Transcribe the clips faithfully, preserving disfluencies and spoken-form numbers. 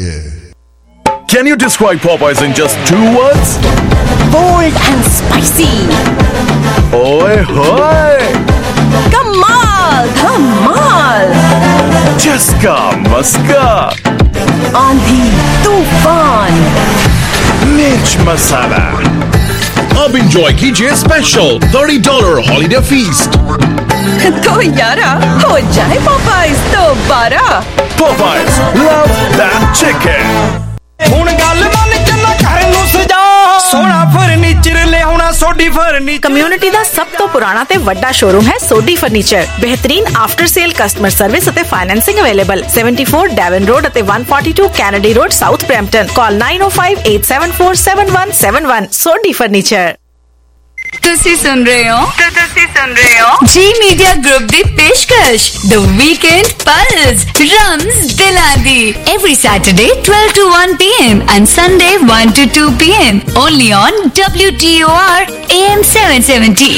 है। Can you describe Popeyes in just two words? Bold and spicy. Oy hoy! Kamal, Kamal. Chaska Maska. Aandhi, Tufan. Mirch Masala. अब enjoy कीजिए special thirty dollar holiday feast. तो यारा हो जाए Popeyes दोबारा. Popeyes, love that chicken. ਹੁਣ ਗੱਲ ਮੰਨ ਚੱਲਾ ਘਰ ਨੂੰ ਸਜਾ ਸੋਹਣਾ ਫਰਨੀਚਰ ਲਿਆਉਣਾ ਸੋਡੀ ਫਰਨੀਚਰ। ਕਮਿਊਨਿਟੀ ਦਾ ਸਭ ਤੋਂ ਪੁਰਾਣਾ ਤੇ ਵੱਡਾ ਸ਼ੋਰੂਮ ਹੈ ਸੋਡੀ ਫਰਨੀਚਰ। ਬਿਹਤਰੀਨ ਆਫਟਰ ਸੇਲ ਕਸਟਮਰ ਸਰਵਿਸ ਅਤੇ financing available seventy-four Devon road ਅਤੇ one forty-two Kennedy road south Brampton. Call nine oh five eight seven four seven one seven one। Sodhi furniture. ਤੁਸੀਂ ਸੁਣ ਰਹੇ ਹੋ ਤੁਸੀਂ ਸੁਣ ਰਹੇ ਹੋ ਜੀ ਮੀਡੀਆ ਗਰੁੱਪ ਦੀ ਪੇਸ਼ਕਸ਼ ਦ ਵੀਕਐਂਡ ਪਲਸ ਰਮਜ਼ ਦਿਲਾਦੀ every Saturday twelve to one p m and Sunday one to two p m only on W T O R A M seven seventy.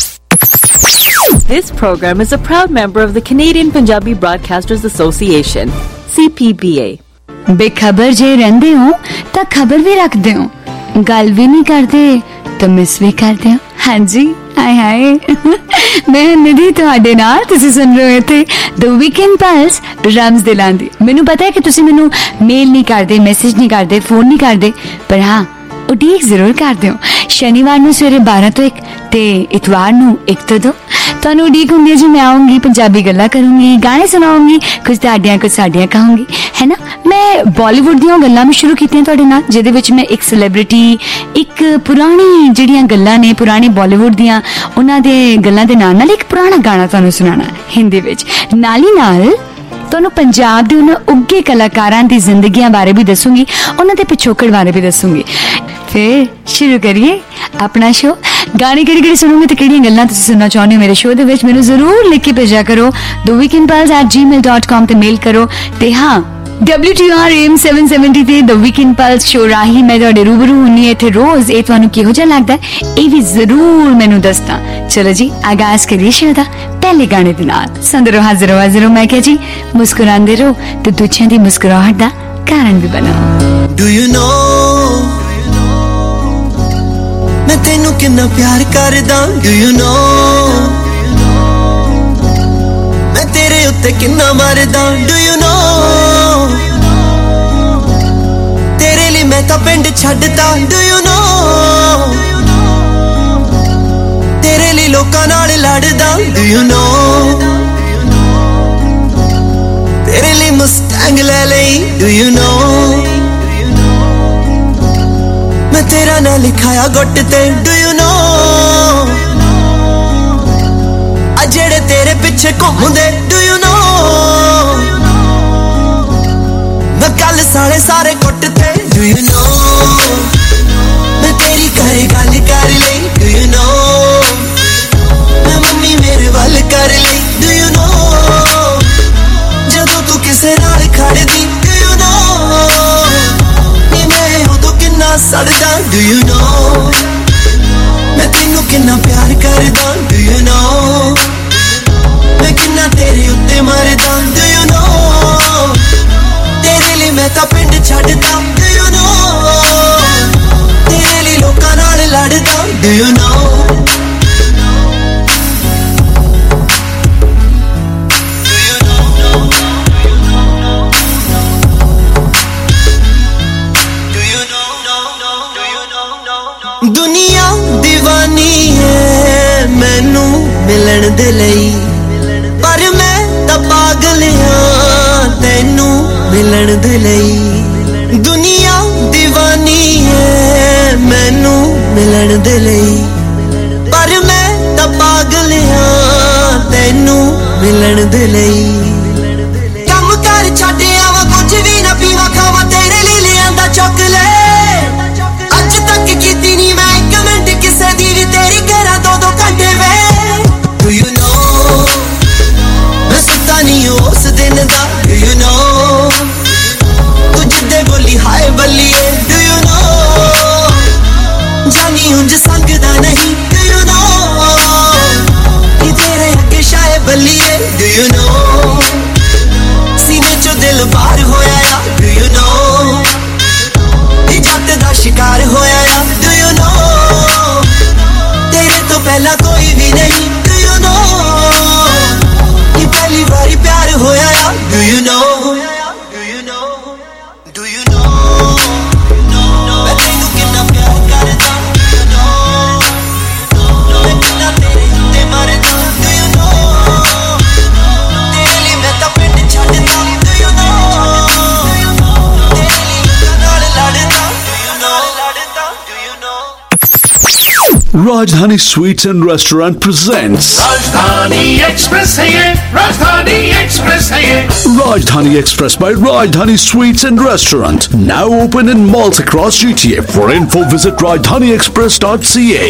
This program is a proud member of the Canadian Punjabi Broadcasters Association, C P B A. ਬੇਖਬਰ ਜੇ ਰਹਿੰਦੇ ਹੋ ਤਾਂ ਖਬਰ ਵੀ ਰੱਖਦੇ ਹੋ, ਗੱਲ ਵੀ ਨਹੀਂ ਕਰਦੇ ਤਾਂ ਮਿਸ ਵੀ ਕਰਦੇ ਹੋ। ਹਾਂਜੀ ਹਾਏ ਹਾਏ ਮੈਂ ਨਿਧੀ ਤੁਹਾਡੇ ਨਾਲ, ਤੁਸੀਂ ਸੁਣ ਰਹੇ ਥੇ ਦ ਵੀਕਐਂਡ ਪਲਸ ਰਮਜ਼ ਦਿਲਾਂਦੀ। ਮੈਨੂੰ ਪਤਾ ਹੈ ਕਿ ਤੁਸੀਂ ਮੈਨੂੰ ਮੇਲ ਨਹੀਂ ਕਰਦੇ, ਮੈਸੇਜ ਨਹੀਂ ਕਰਦੇ, ਫੋਨ ਨਹੀਂ ਕਰਦੇ, ਪਰ ਹਾਂ ਉਡੀਕ ਜ਼ਰੂਰ ਕਰਦੇ ਹੋ। ਸ਼ਨੀਵਾਰ ਨੂੰ ਸਵੇਰੇ ਬਾਰਾਂ ਤੋਂ ਇੱਕ ਤੇ ਇਤਵਾਰ ਨੂੰ ਇੱਕ ਤੋਂ ਦੋ ਤੁਹਾਨੂੰ ਉਡੀਕ ਹੁੰਦੀ ਹੈ ਜੀ। ਮੈਂ ਆਉਂਗੀ, ਪੰਜਾਬੀ ਗੱਲਾਂ ਕਰੂੰਗੀ, ਗਾਣੇ ਸੁਣਾਉਂਗੀ, ਕੁਝ ਤੁਹਾਡੀਆਂ ਕੁਝ ਸਾਡੀਆਂ ਕਹਾਂਗੀ, ਹੈ ਨਾ। ਮੈਂ ਬਾਲੀਵੁੱਡ ਦੀਆਂ ਗੱਲਾਂ ਵੀ ਸ਼ੁਰੂ ਕੀਤੀਆਂ ਤੁਹਾਡੇ ਨਾਲ, ਜਿਹਦੇ ਵਿੱਚ ਮੈਂ ਇੱਕ ਸੈਲੀਬ੍ਰਿਟੀ, ਇੱਕ ਪੁਰਾਣੀ ਜਿਹੜੀਆਂ ਗੱਲਾਂ ਨੇ ਪੁਰਾਣੀ ਬਾਲੀਵੁੱਡ ਦੀਆਂ, ਉਹਨਾਂ ਦੇ ਗੱਲਾਂ ਦੇ ਨਾਲ ਨਾਲ ਇੱਕ ਪੁਰਾਣਾ ਗਾਣਾ ਤੁਹਾਨੂੰ ਸੁਣਾਉਣਾ ਹਿੰਦੀ ਵਿੱਚ। ਨਾਲ ਹੀ ਨਾਲ ਤੁਹਾਨੂੰ ਪੰਜਾਬ ਦੇ ਉਹਨਾਂ ਉੱਘੇ ਕਲਾਕਾਰਾਂ ਦੀ ਜ਼ਿੰਦਗੀਆਂ ਬਾਰੇ ਵੀ ਦੱਸੂਗੀ, ਉਹਨਾਂ ਦੇ ਪਿਛੋਕੜ ਬਾਰੇ ਵੀ ਦੱਸੂਗੀ। ਫਿਰ ਸ਼ੁਰੂ ਕਰੀਏ ਆਪਣਾ ਸ਼ੋ। ਗਾਣੇ ਕਿਹੜੇ ਕਿਹੜੇ ਸੁਣੋਗੇ ਤੇ ਕਿਹੜੀਆਂ ਗੱਲਾਂ ਤੁਸੀਂ ਸੁਣਨਾ ਚਾਹੁੰਦੇ ਹੋ ਮੇਰੇ ਸ਼ੋ ਦੇ ਵਿੱਚ, ਮੈਨੂੰ ਜ਼ਰੂਰ ਲਿਖ ਕੇ ਭੇਜਿਆ ਕਰੋ the weekend pulse at gmail dot com ਤੇ ਮੇਲ ਕਰੋ। ਤੇ ਹਾਂ W T O R A M seven seventy ਤੇ The Weekend Pulse ਸ਼ੋ ਰਾਹੀਂ ਮੈਂ ਤੁਹਾਡੇ ਰੂਬਰੂ ਹੁੰਨੀ ਇੱਥੇ ਰੋਜ਼। ਇਹ ਤੁਹਾਨੂੰ ਕਿਹੋ ਜਿਹਾ ਲੱਗਦਾ ਇਹ ਵੀ ਜ਼ਰੂਰ ਮੈਨੂੰ ਦੱਸਣਾ। ਚਲੋ ਜੀ ਆਗਾਜ਼ ਕਰੀਏ ਸ਼ੋ ਦਾ ਪਹਿਲੇ ਗਾਣੇ ਦੇ ਨਾਲ। ਸੁਣਦੇ ਰਹੋ, ਹਾਜ਼ਰ ਹਾਜ਼ਰ ਰਹੋ। ਮੈਂ ਕਿਹਾ ਜੀ ਮੁਸਕਰਾਉਂਦੇ ਰਹੋ ਤੇ ਦੂਜਿਆਂ ਦੀ ਮੁਸਕਰਾਹਟ ਦਾ ਕਾਰਨ ਵੀ ਬਣੋ। Do you know ਮੈਂ ਤੈਨੂੰ ਕਿੰਨਾ ਪਿਆਰ ਕਰਦਾ। Do you know ਮੈਂ ਤੇਰੇ ਉੱਤੇ ਕਿੰਨਾ ਮਰਦਾ। Do you know ਤੇਰੇ ਲਈ ਮੈਂ ਤਾਂ ਪਿੰਡ ਛੱਡਦਾ। Do you know ਤੇਰੇ ਲਈ ਲੋਕਾਂ ਨਾਲ ਲੜਦਾ। Do you know ਤੇਰੇ ਲਈ ਮੁਸਟੈਂਗ ਲੈ ਲਈ। Do you know ਮੈਂ ਤੇਰਾ ਨਾਂ ਲਿਖਾਇਆ ਗੁੱਟ ਤੇ। Do you know ਆ ਜਿਹੜੇ ਤੇਰੇ ਪਿੱਛੇ ਘੁੰਮਦੇ। Do you know ਮੈਂ ਕੱਲ ਸਾਲੇ ਸਾਰੇ ਕੁੱਟ ਤੇ। Do you know ਮੈਂ ਤੇਰੀ ਘਰੇ ਗੱਲ ਕਰ ਲਈ। Do you know ਮੈਂ ਮੰਮੀ ਮੇਰੇ ਵੱਲ ਕਰ ਲਈ। Do you know ਜਦੋਂ ਤੂੰ ਕਿਸੇ ਨਾਲ ਖੜਦੀ। Do you know ਨੀ ਮੈਂ ਉਦੋਂ ਕਿੰਨਾ ਸੜਦਾ। Do you know ਮੈਂ ਤੈਨੂੰ ਕਿੰਨਾ ਪਿਆਰ ਕਰਦਾ। Do you know ਮੈਂ ਕਿੰਨਾ ਤੇਰੇ ਉੱਤੇ ਮਰਦਾ। Do you know ਤੇਰੇ ਲਈ ਮੈਂ ਤਾਂ ਪਿੰਡ ਛੱਡਦਾ। Do you know ਤੇਰੇ ਲਈ ਲੋਕਾਂ ਨਾਲ ਲੜਦਾ। Do you know ਦੁਨੀਆ دیਵਾਨੀ ਹੈ ਮੈਨੂੰ ਮਿਲਣ ਦੇ ਲਈ, ਪਰ ਮੈਂ ਤਾਂ ਪਾਗਲ ਹਾਂ ਤੈਨੂੰ ਮਿਲਣ ਦੇ ਲਈ। ਦੁਨੀਆ دیਵਾਨੀ ਹੈ ਮੈਨੂੰ ਮਿਲਣ ਦੇ ਲਈ, ਪਰ ਮੈਂ ਤਾਂ ਪਾਗਲ ਹਾਂ ਤੈਨੂੰ ਮਿਲਣ ਦੇ ਲਈ। ਕੰਮ ਕਰ ਛੱਡ ਆਵਾਂ ਕੁਝ ਵੀ ਨਾ ਪੀਵਾਂ ਖਾਵਾਂ ਤੇਰੇ ਲਈ ਲਿਆਂਦਾ ਚਾਕਲੇਟ। ਅੱਜ ਤੱਕ ਕੀਤੀ ਨੀ ਮੈਂ ਇੱਕ ਮਿੰਟ ਕਿਸੇ ਦੀ ਵੀ ਤੇਰੀ ਕਰਾਂ ਦੋ ਦੋ ਘੰਟੇ ਵੇ। Do you know ਮੈਂ ਸੁੱਤਾ ਨਹੀਂ ਉਸ ਦਿਨ ਦਾ। Do you know ਤੂੰ ਜਿੱਦੇ ਬੋਲੀ ਹਾਏ ਬੱਲੀਏ। Do you know ਜਾਨੀ ਉਂਝ ਸੰਗਦਾ ਨਹੀਂ। Do you know ਨੀ ਤੇਰੇ ਅੱਗੇ ਸ਼ਾਏ ਬੱਲੀਏ। Do you know Do you know? मैं तेनू कितना प्यार करदा, do you know? मैं कितना तेरे उत्ते मरदा, do you know? तेरे लिए मैं तां पिंड छड्डदा, do you know? तेरे लिए लोकां नाल लड़दा, do you know? Do you know? Rajdhani Sweets and Restaurant presents Rajdhani Express है ये, Rajdhani Express है ये. Rajdhani Express by Rajdhani Sweets and Restaurant, now open in malls across G T A. For info, visit rajdhani express dot c a.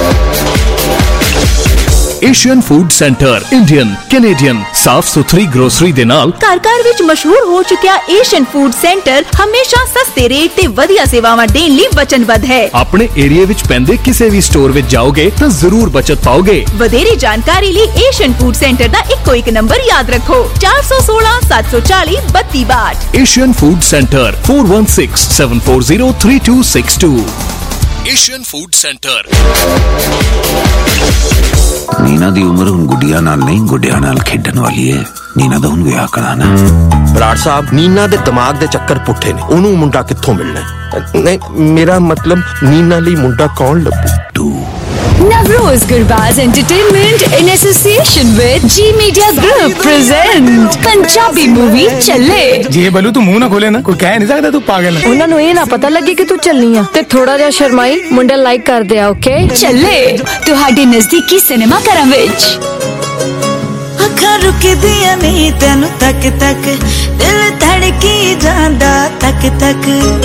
Asian Food Center, Indian, Canadian, ਸਾਫ ਸੁਥਰੀ grocery ਦੇ ਨਾਲ ਘਰ ਘਰ ਵਿੱਚ ਮਸ਼ਹੂਰ ਹੋ ਚੁੱਕਿਆ ਏਸ਼ੀਅਨ ਫੂਡ ਸੈਂਟਰ ਹਮੇਸ਼ਾ ਸਸਤੇ ਰੇਟ ਤੇ ਵਧੀਆ ਸੇਵਾਵਾਂ ਦੇਣ ਲਈ ਵਚਨਬੱਧ ਹੈ। ਆਪਣੇ ਏਰੀਆ ਵਿੱਚ ਪੈਂਦੇ ਕਿਸੇ ਵੀ ਸਟੋਰ ਵਿੱਚ ਜਾਓਗੇ ਤਾਂ ਜ਼ਰੂਰ ਬਚਤ ਪਾਓਗੇ। ਵਧੇਰੇ ਜਾਣਕਾਰੀ ਲਈ ਏਸ਼ੀਅਨ ਫੂਡ ਸੈਂਟਰ ਦਾ ਇੱਕੋ ਇੱਕ ਨੰਬਰ ਯਾਦ ਰੱਖੋ ਚਾਰ ਸੌ ਸੋਲਾਂ ਸੱਤ ਸੌ ਚਾਲੀ ਬੱਤੀ ਬਾਹਠ। Asian Food Center, four one six, seven four zero, three two six two. Asian Food Center. Neena दी उम्र हुन गुडिया नाल नहीं गुडिया नाल खेडन वाली है। नीना दा हुन विआह कराना। बराड़ साहब नीना दे दिमाग दे चक्कर पुट्ठे ने। ओनू मुंडा कित्थों मिलना? नहीं मेरा मतलब नीना लई मुंडा कौन लब्बू? तू Navroz Gurbaz Entertainment in association with G Media Group present Punjabi movie Challe। जी बलू तू मुंह ना खोले ना कोई कह नहीं सकता तू पागल है। ਉਹਨਾਂ ਨੂੰ ਇਹ ਨਾ ਪਤਾ ਲੱਗੇ ਕਿ ਤੂੰ ਚੱਲਨੀ ਆ ਤੇ ਥੋੜਾ ਜਿਹਾ ਸ਼ਰਮਾਈ ਮੁੰਡਾ ਲਾਈਕ ਕਰਦੇ ਆ ਓਕੇ Challe ਤੁਹਾਡੇ ਨਜ਼ਦੀਕੀ ਸਿਨੇਮਾ ਘਰਾਂ ਵਿੱਚ। ਅੱਖਾਂ ਰੁਕਦੀਆਂ ਨਹੀਂ ਤੈਨੂੰ ਤੱਕ ਤੱਕ ਦਿਲ ਧੜਕੀ ਜਾਂਦਾ ਤੱਕ ਤੱਕ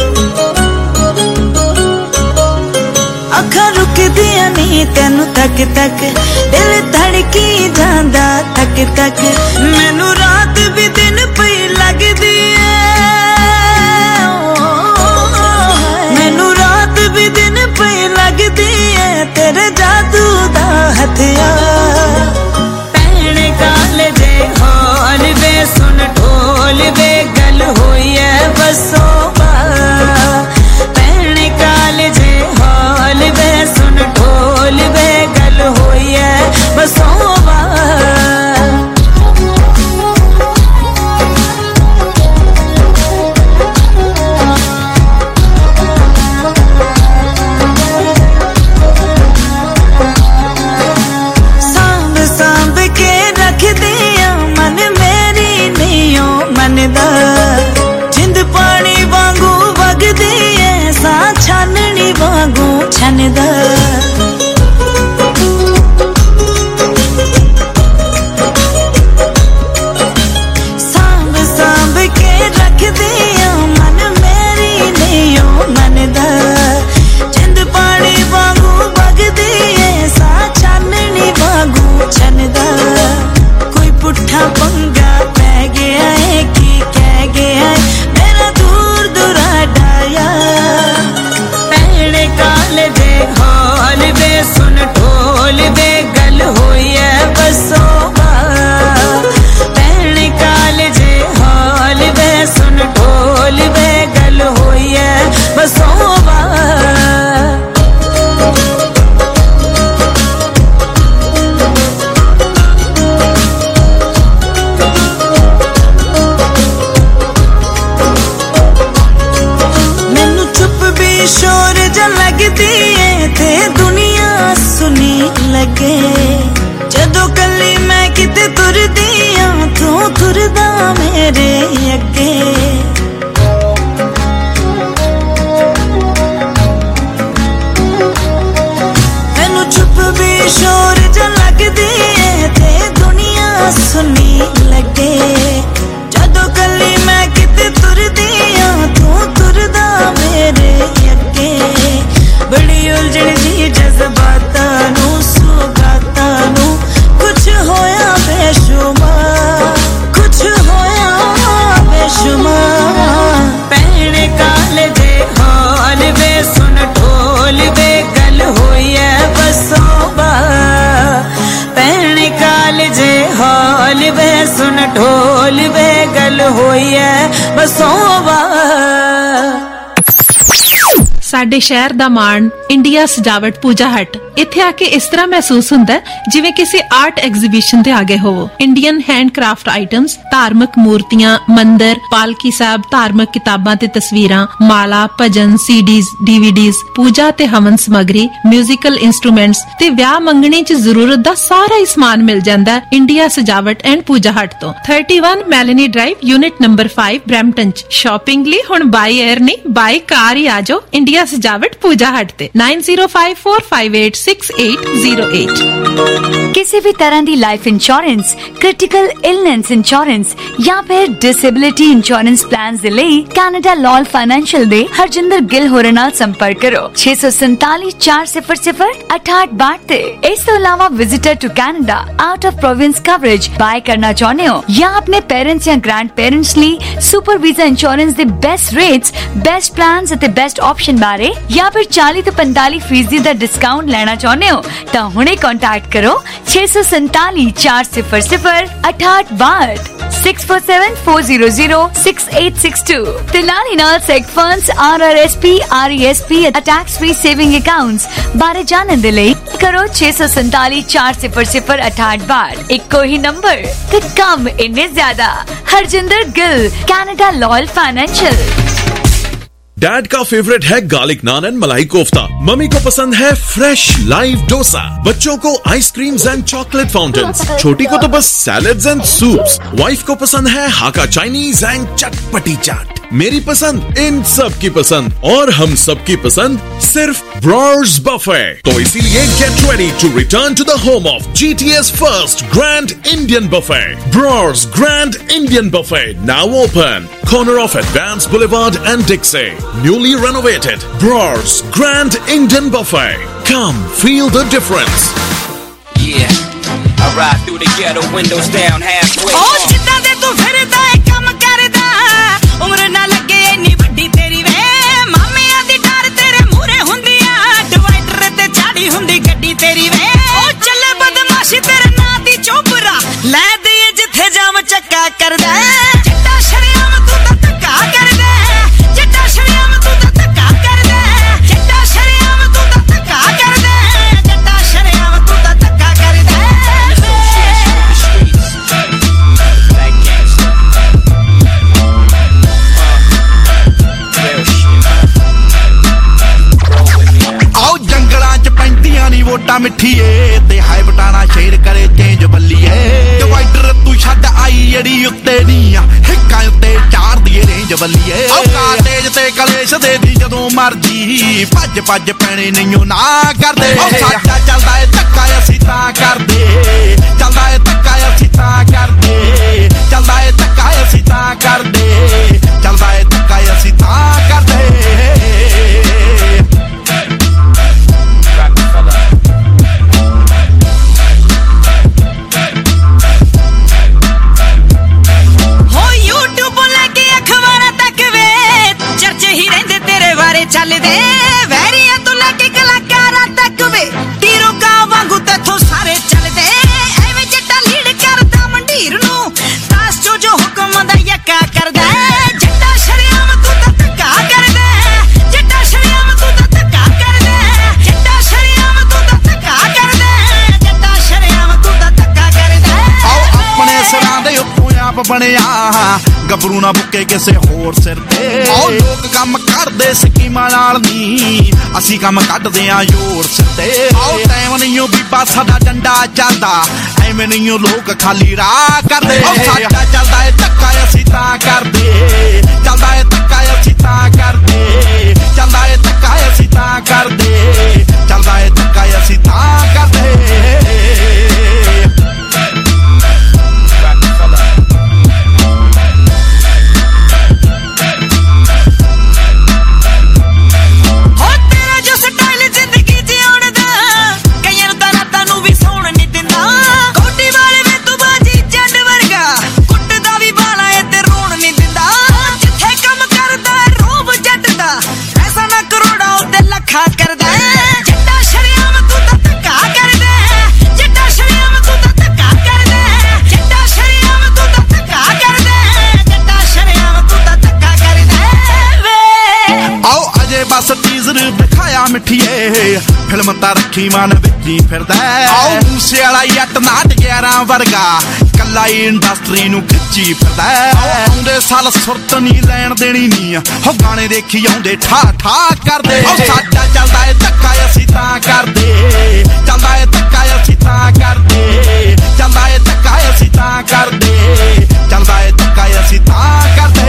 ਅੱਖਾਂ ਰੁਕਦੀਆਂ ਨਹੀਂ ਤੈਨੂੰ ਤੱਕ ਤੱਕ ਦਿਲ ਧੜਕੀ ਜਾਂਦਾ ਤੱਕ ਤੱਕ ਮੈਨੂੰ ਰਾਤ ਵੀ ਦਿਨ ਪਈ ਲੱਗਦੀ ਐ ਮੈਨੂੰ ਰਾਤ ਵੀ ਦਿਨ ਪਈ ਲੱਗਦੀ ਐ ਤੇਰੇ ਜਾਦੂ ਦਾ ਹਥਿਆਰ ਭੈਣੇ ਕਾਲ ਦੇ ਹਾਲ ਵੇ ਸੁਣ ਢੋਲ ਵੇ ਗੱਲ ਹੋਈ ਐ ਬਸੋ ਭੈਣੇ ਕਾਲ ਦੇ ਹਾਲ ਵੇ ਸੁਣ ਢੋਲ ਵੇ ਗੱਲ ਹੋਈ ਐ ਬਸੋ ਜਿੰਦ ਪਾਣੀ ਵਾਂਗੂ ਵਗਦੀ ਐ ਸਾਹ ਛਾਨਣੀ ਵਾਂਗੂ ਛਨਦਾ ਸਾਂਭ ਸਾਂਭ ਕੇ ਰੱਖਦੀ ਆ ਮਨ ਮੇਰੀ ਨਹੀਂ ਓ ਮੰਨਦਾ ਜਿੰਦ ਪਾਣੀ ਵਾਂਗੂ ਵਗਦੀ ਐ ਸਾਹ ਛਾਨਣੀ ਵਾਂਗੂ ਛਨਦਾ ਕੋਈ ਪੁੱਠਾ ਪੰਗਾ ਪੈ ਗਿਆ ਏ ਕੀ ਕਹਿ ਗਿਆ ਮੇਰਾ ਦੂਰ ਦੁਰਾਡਾਇਆ ਭੈਣੇ ਕਾਲ ਦੇ ਹਾਲ ਵੇ ਸੁਣ ਢੋਲ ਵੇ ਗੱਲ ਹੋਈ ਐ ਬਸੋਵਾ ਭੈਣੇ ਕਾਲ ਦੇ ਹਾਲ ਵੇ ਸੁਣ ਢੋਲ ਵੇ ਗੱਲ ਹੋਈ ਐ ਬਸੋਵਾ शोर ज लगदी है ते दुनिया सुनी लगे जदों कली मैं किते तुरदी आ तू तुरदा मेरे अगे मैनू चुप भी शोर ज लगदी है ते दुनिया सुनी लगे जदों कली मैं किते तुरदी आ तू तुरदा मेरे बड़ी उलझन जी जज्बातां नू सुगातां नू कुछ होया बेशुमार कुछ होया बेशुमार भैणे काल दे हाल वे सुन ढोल वे गल होई ऐ बसोबा भैणे काल दे हाल वे सुन ढोल वे गल होई ऐ बसोबा ਸਾਡੇ ਸ਼ਹਿਰ ਦਾ ਮਾਣ ਇੰਡੀਆ ਸਜਾਵਟ ਪੂਜਾ ਹਟ। ਇੱਥੇ ਆ ਕੇ ਇਸ ਤਰ੍ਹਾਂ ਮਹਿਸੂਸ ਹੁੰਦਾ ਜਿਵੇਂ ਕਿਸੇ ਆਰਟ ਐਗਜ਼ੀਬਿਸ਼ਨ ਤੇ ਆ ਗਏ ਹੋਵੋ। ਇੰਡੀਅਨ ਹੈਂਡਕ੍ਰਾਫਟ ਆਈਟਮਸ, ਧਾਰਮਿਕ ਮੂਰਤੀਆਂ, ਮੰਦਰ, ਪਾਲਕੀ ਸਾਹਿਬ, ਧਾਰਮਿਕ ਕਿਤਾਬਾਂ ਤੇ ਤਸਵੀਰਾਂ, ਮਾਲਾ, ਭਜਨ, ਸੀਡੀਜ਼, ਡੀਵੀਡੀਜ਼, ਪੂਜਾ ਤੇ ਹਵਨ ਸਮੱਗਰੀ, ਮਿਊਜ਼ੀਕਲ ਇੰਸਟਰੂਮੈਂਟਸ ਤੇ ਵਿਆਹ ਮੰਗਣੇ 'ਚ ਜ਼ਰੂਰਤ ਦਾ ਸਾਰਾ ਹੀ ਸਮਾਨ ਮਿਲ ਜਾਂਦਾ ਇੰਡੀਆ ਸਜਾਵਟ ਐਂਡ ਪੂਜਾ ਹਟ ਤੋਂ। ਇਕੱਤੀ ਮੈਲਨੀ ਡਰਾਈਵ, ਯੂਨਿਟ ਨੰਬਰ ਪੰਜ, ਬ੍ਰੈਂਪਟਨ 'ਚ। ਸ਼ਾਪਿੰਗ ਲਈ ਹੁਣ ਬਾਈ 에ਅਰ ਨਹੀਂ ਬਾਈ ਕਾਰ ਹੀ ਆ ਜਾਓ ਇੰਡੀਆ ਸਜਾਵਟ पूजा हट ते nine zero five four five eight six eight zero eight. किसी भी तरह की life insurance, critical illness insurance या फिर डिसेबिलिटी इंश्योरेंस प्लान दे लई कैनेडा लॉल फाइनेंशियल दे हरजिंदर गिल होरे नाल संपर्क करो छे सौ सैंताली चार सिफर सिफर अठाठ बाट ते। इस तो अलावा visitor to Canada out of province coverage buy करना चाहते हो या अपने पेरेंट्स या ग्रैंड पेरेंट्स ਲਈ सुपर वीजा इंश्योरेंस दे बेस्ट रेट्स, बेस्ट प्लान्स ਅਤੇ बेस्ट ऑप्शन बारे या फिर चालीस तो पैंतालीस फीसदी का डिस्काउंट लेना चाहते हो तो हुणे कॉन्टैक्ट करो छे सौ सैंताली चार सिफर सिफर अठाठ बाट six four seven four zero zero six eight six two. तिलानी नाल seg funds, R R S P, R E S P, tax free saving accounts बारे जानने दे लई करो छे सौ सैंताली चार सिफर सिफर अठाठ बाट। इको ही नंबर ते कम इन्ने ज्यादा। Harjinder Gill, Canada Loyal financial. Dad का फेवरेट है garlic naan and malai kofta. Mummy को पसंद है फ्रेश लाइव डोसा। बच्चों को आइसक्रीम्स एंड चॉकलेट फाउंटेन्स। छोटी को तो बस सैलेड्स एंड सूप्स। वाइफ को पसंद है हाका चाइनीज एंड चटपटी चाट। मेरी पसंद इन सब की पसंद और हम सब की पसंद सिर्फ ब्रॉर्स बफे। तो इसीलिए get ready to return to the home of G T A's first grand Indian buffet. Brar's grand Indian buffet now open, corner of Advance Boulevard and Dixie. Newly renovated Brors Grand Indian Buffet. Come feel the difference. Yeah, I ride through the ghetto, windows down halfway. Oh, जितना दे तू फिरदा है काम करदा, उम्र ना लगे इन्नी बड़ी तेरी वे। मामे आदी डर तेरे मूरे हुंदिया, डिवाइडर ते चाड़ी हुंदी गड्डी तेरी वे। ओ चले बदमाशी तेरे ना दी चोपरा, ले दे जिथे जाम चक्का करदा। चिट्टा शरियाम तू ता धक्का करदा, चिट्टा शरियाम तू ता धक्का करदा, चिट्टा शरियाम तू ता धक्का करदा, चिट्टा शरियाम तू ता धक्का करदा। आओ जंगलां च पैंतियां नी वोटां मिठीए ते हाय बटाना शेर करे चेंज बल्लीए। डिवाइडर तू छड्ड आई जड़ी उत्ते नी आ, हिक्कां उत्ते चार दी रेंज बल्लीए। आओ कार तेज ते कलेश दे दी जदों मर्जी, भज भज पैणे नईओ ना करदे। ओ साडा चलदा ए धक्का असीं तां करदे, चलदा ए धक्का असीं तां करदे, चलदा ए धक्का असीं तां करदे, चलदा ए धक्का असीं तां करदे। चलदे वैरिया तो लगे कलाकारा तक वे, तीरों का वांगू तेथों सारे चलदे। एवें जट्टा लीड करदा मंडीर नू, तास जो जो हुक्म दा यक्का करदा। जट्टा शरियाम तू ता धक्का करदा, जट्टा शरियाम तू ता धक्का करदा, जट्टा शरियाम तू ता धक्का करदा, जट्टा शरियाम तू ता धक्का करदा। आओ अपने सिरां दे उत्तों आप बनिया, गबरू ना बुके किसे होर सिर ते। आओ लोग काम करदे स्कीमां नाल नी, असीं काम कढदे आ जोर सिर ते। आओ टाइम नहींओ बीबा साडा डंडा चलदा, एवें नहींओ लोग खाली राह करदे। ओ साडा चलदा ए धक्का असीं तां करदे, चलदा ए धक्का असीं तां करदे, चलदा ए धक्का असीं तां करदे, चलदा ए धक्का असीं तां करदे। जिथे कम ਮਿੱਠੀਏ ਫਿਲਮ ਤਾਂ ਰੱਖੀ ਮਨ ਵਿੱਚ ਹੀ ਫਿਰਦਾ ਆਓ ਮੂਸੇ ਵਾਲਾ ਜੱਟ ਨਾਟ ਗਿਆਰਾਂ ਵਰਗਾ ਕੱਲਾ ਹੀ ਇੰਡਸਟਰੀ ਨੂੰ ਖਿੱਚੀ ਫਿਰਦਾ ਆਉਂਦੇ ਸਾਲ ਸੁਰਤ ਨਹੀਂ ਲੈਣ ਦੇਣੀ ਨਹੀਂ ਹੋ ਗਾਣੇ ਦੇਖੀ ਆਉਂਦੇ ਠਾ ਠਾ ਕਰਦੇ ਉਹ ਸਾਡਾ ਚੱਲਦਾ ਏ ਧੱਕਾ ਅਸੀਂ ਤਾਂ ਕਰਦੇ ਚੱਲਦਾ ਏ ਧੱਕਾ ਅਸੀਂ ਤਾਂ ਕਰਦੇ ਚੱਲਦਾ ਏ ਧੱਕਾ ਅਸੀਂ ਤਾਂ ਕਰਦੇ ਚੱਲਦਾ ਏ ਧੱਕਾ ਅਸੀਂ ਤਾਂ ਕਰਦੇ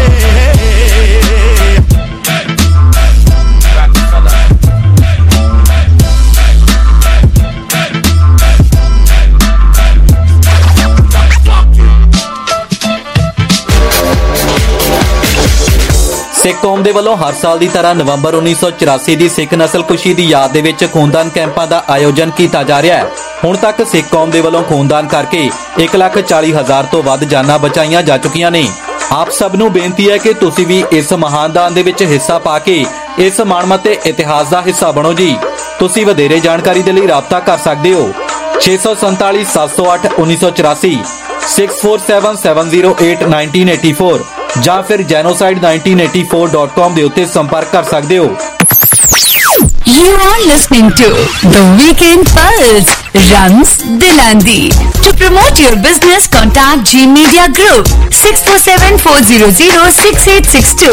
ਸਿੱਖ ਕੌਮ ਦੇ ਵੱਲੋਂ ਹਰ ਸਾਲ ਦੀ ਤਰ੍ਹਾਂ ਨਵੰਬਰ ਉੱਨੀ ਸੌ ਚੁਰਾਸੀ ਦੀ ਸਿੱਖ ਨਸਲਕੁਸ਼ੀ ਦੀ ਯਾਦ ਦੇ ਵਿੱਚ ਖੂਨਦਾਨ ਕੈਂਪਾਂ ਦਾ ਆਯੋਜਨ ਕੀਤਾ ਜਾ ਰਿਹਾ ਹੈ। ਹੁਣ ਤੱਕ ਸਿੱਖ ਕੌਮ ਦੇ ਵੱਲੋਂ ਖੂਨਦਾਨ ਕਰਕੇ ਇੱਕ ਲੱਖ ਚਾਲੀ ਹਜ਼ਾਰ ਤੋਂ ਵੱਧ ਜਾਨਾਂ ਬਚਾਈਆਂ ਜਾ ਚੁੱਕੀਆਂ ਨੇ। ਆਪ ਸਭ ਨੂੰ ਬੇਨਤੀ ਹੈ ਕਿ ਤੁਸੀਂ ਵੀ ਇਸ ਮਹਾਨ ਦਾਨ ਦੇ ਵਿੱਚ ਹਿੱਸਾ ਪਾ ਕੇ ਇਸ ਮਾਣਮੱਤੇ ਇਤਿਹਾਸ ਦਾ ਹਿੱਸਾ ਬਣੋ ਜੀ। ਤੁਸੀਂ ਵਧੇਰੇ ਜਾਣਕਾਰੀ ਦੇ ਲਈ ਰਾਬਤਾ ਕਰ ਸਕਦੇ ਹੋ ਛੇ ਸੌ ਸੰਤਾਲੀ ਸੱਤ ਸੌ ਅੱਠ ਉੱਨੀ ਸੌ ਚੁਰਾਸੀ six four seven seven zero eight nineteen eighty four ਜਾਂ ਫਿਰ genocide nineteen eighty-four dot com ਦੇ ਉੱਤੇ ਸੰਪਰਕ ਕਰ ਸਕਦੇ ਹੋ। You are listening to The Weekend Pulse, Rams Dilandi. To promote your business, contact G Media Group six four seven four zero zero six eight six two.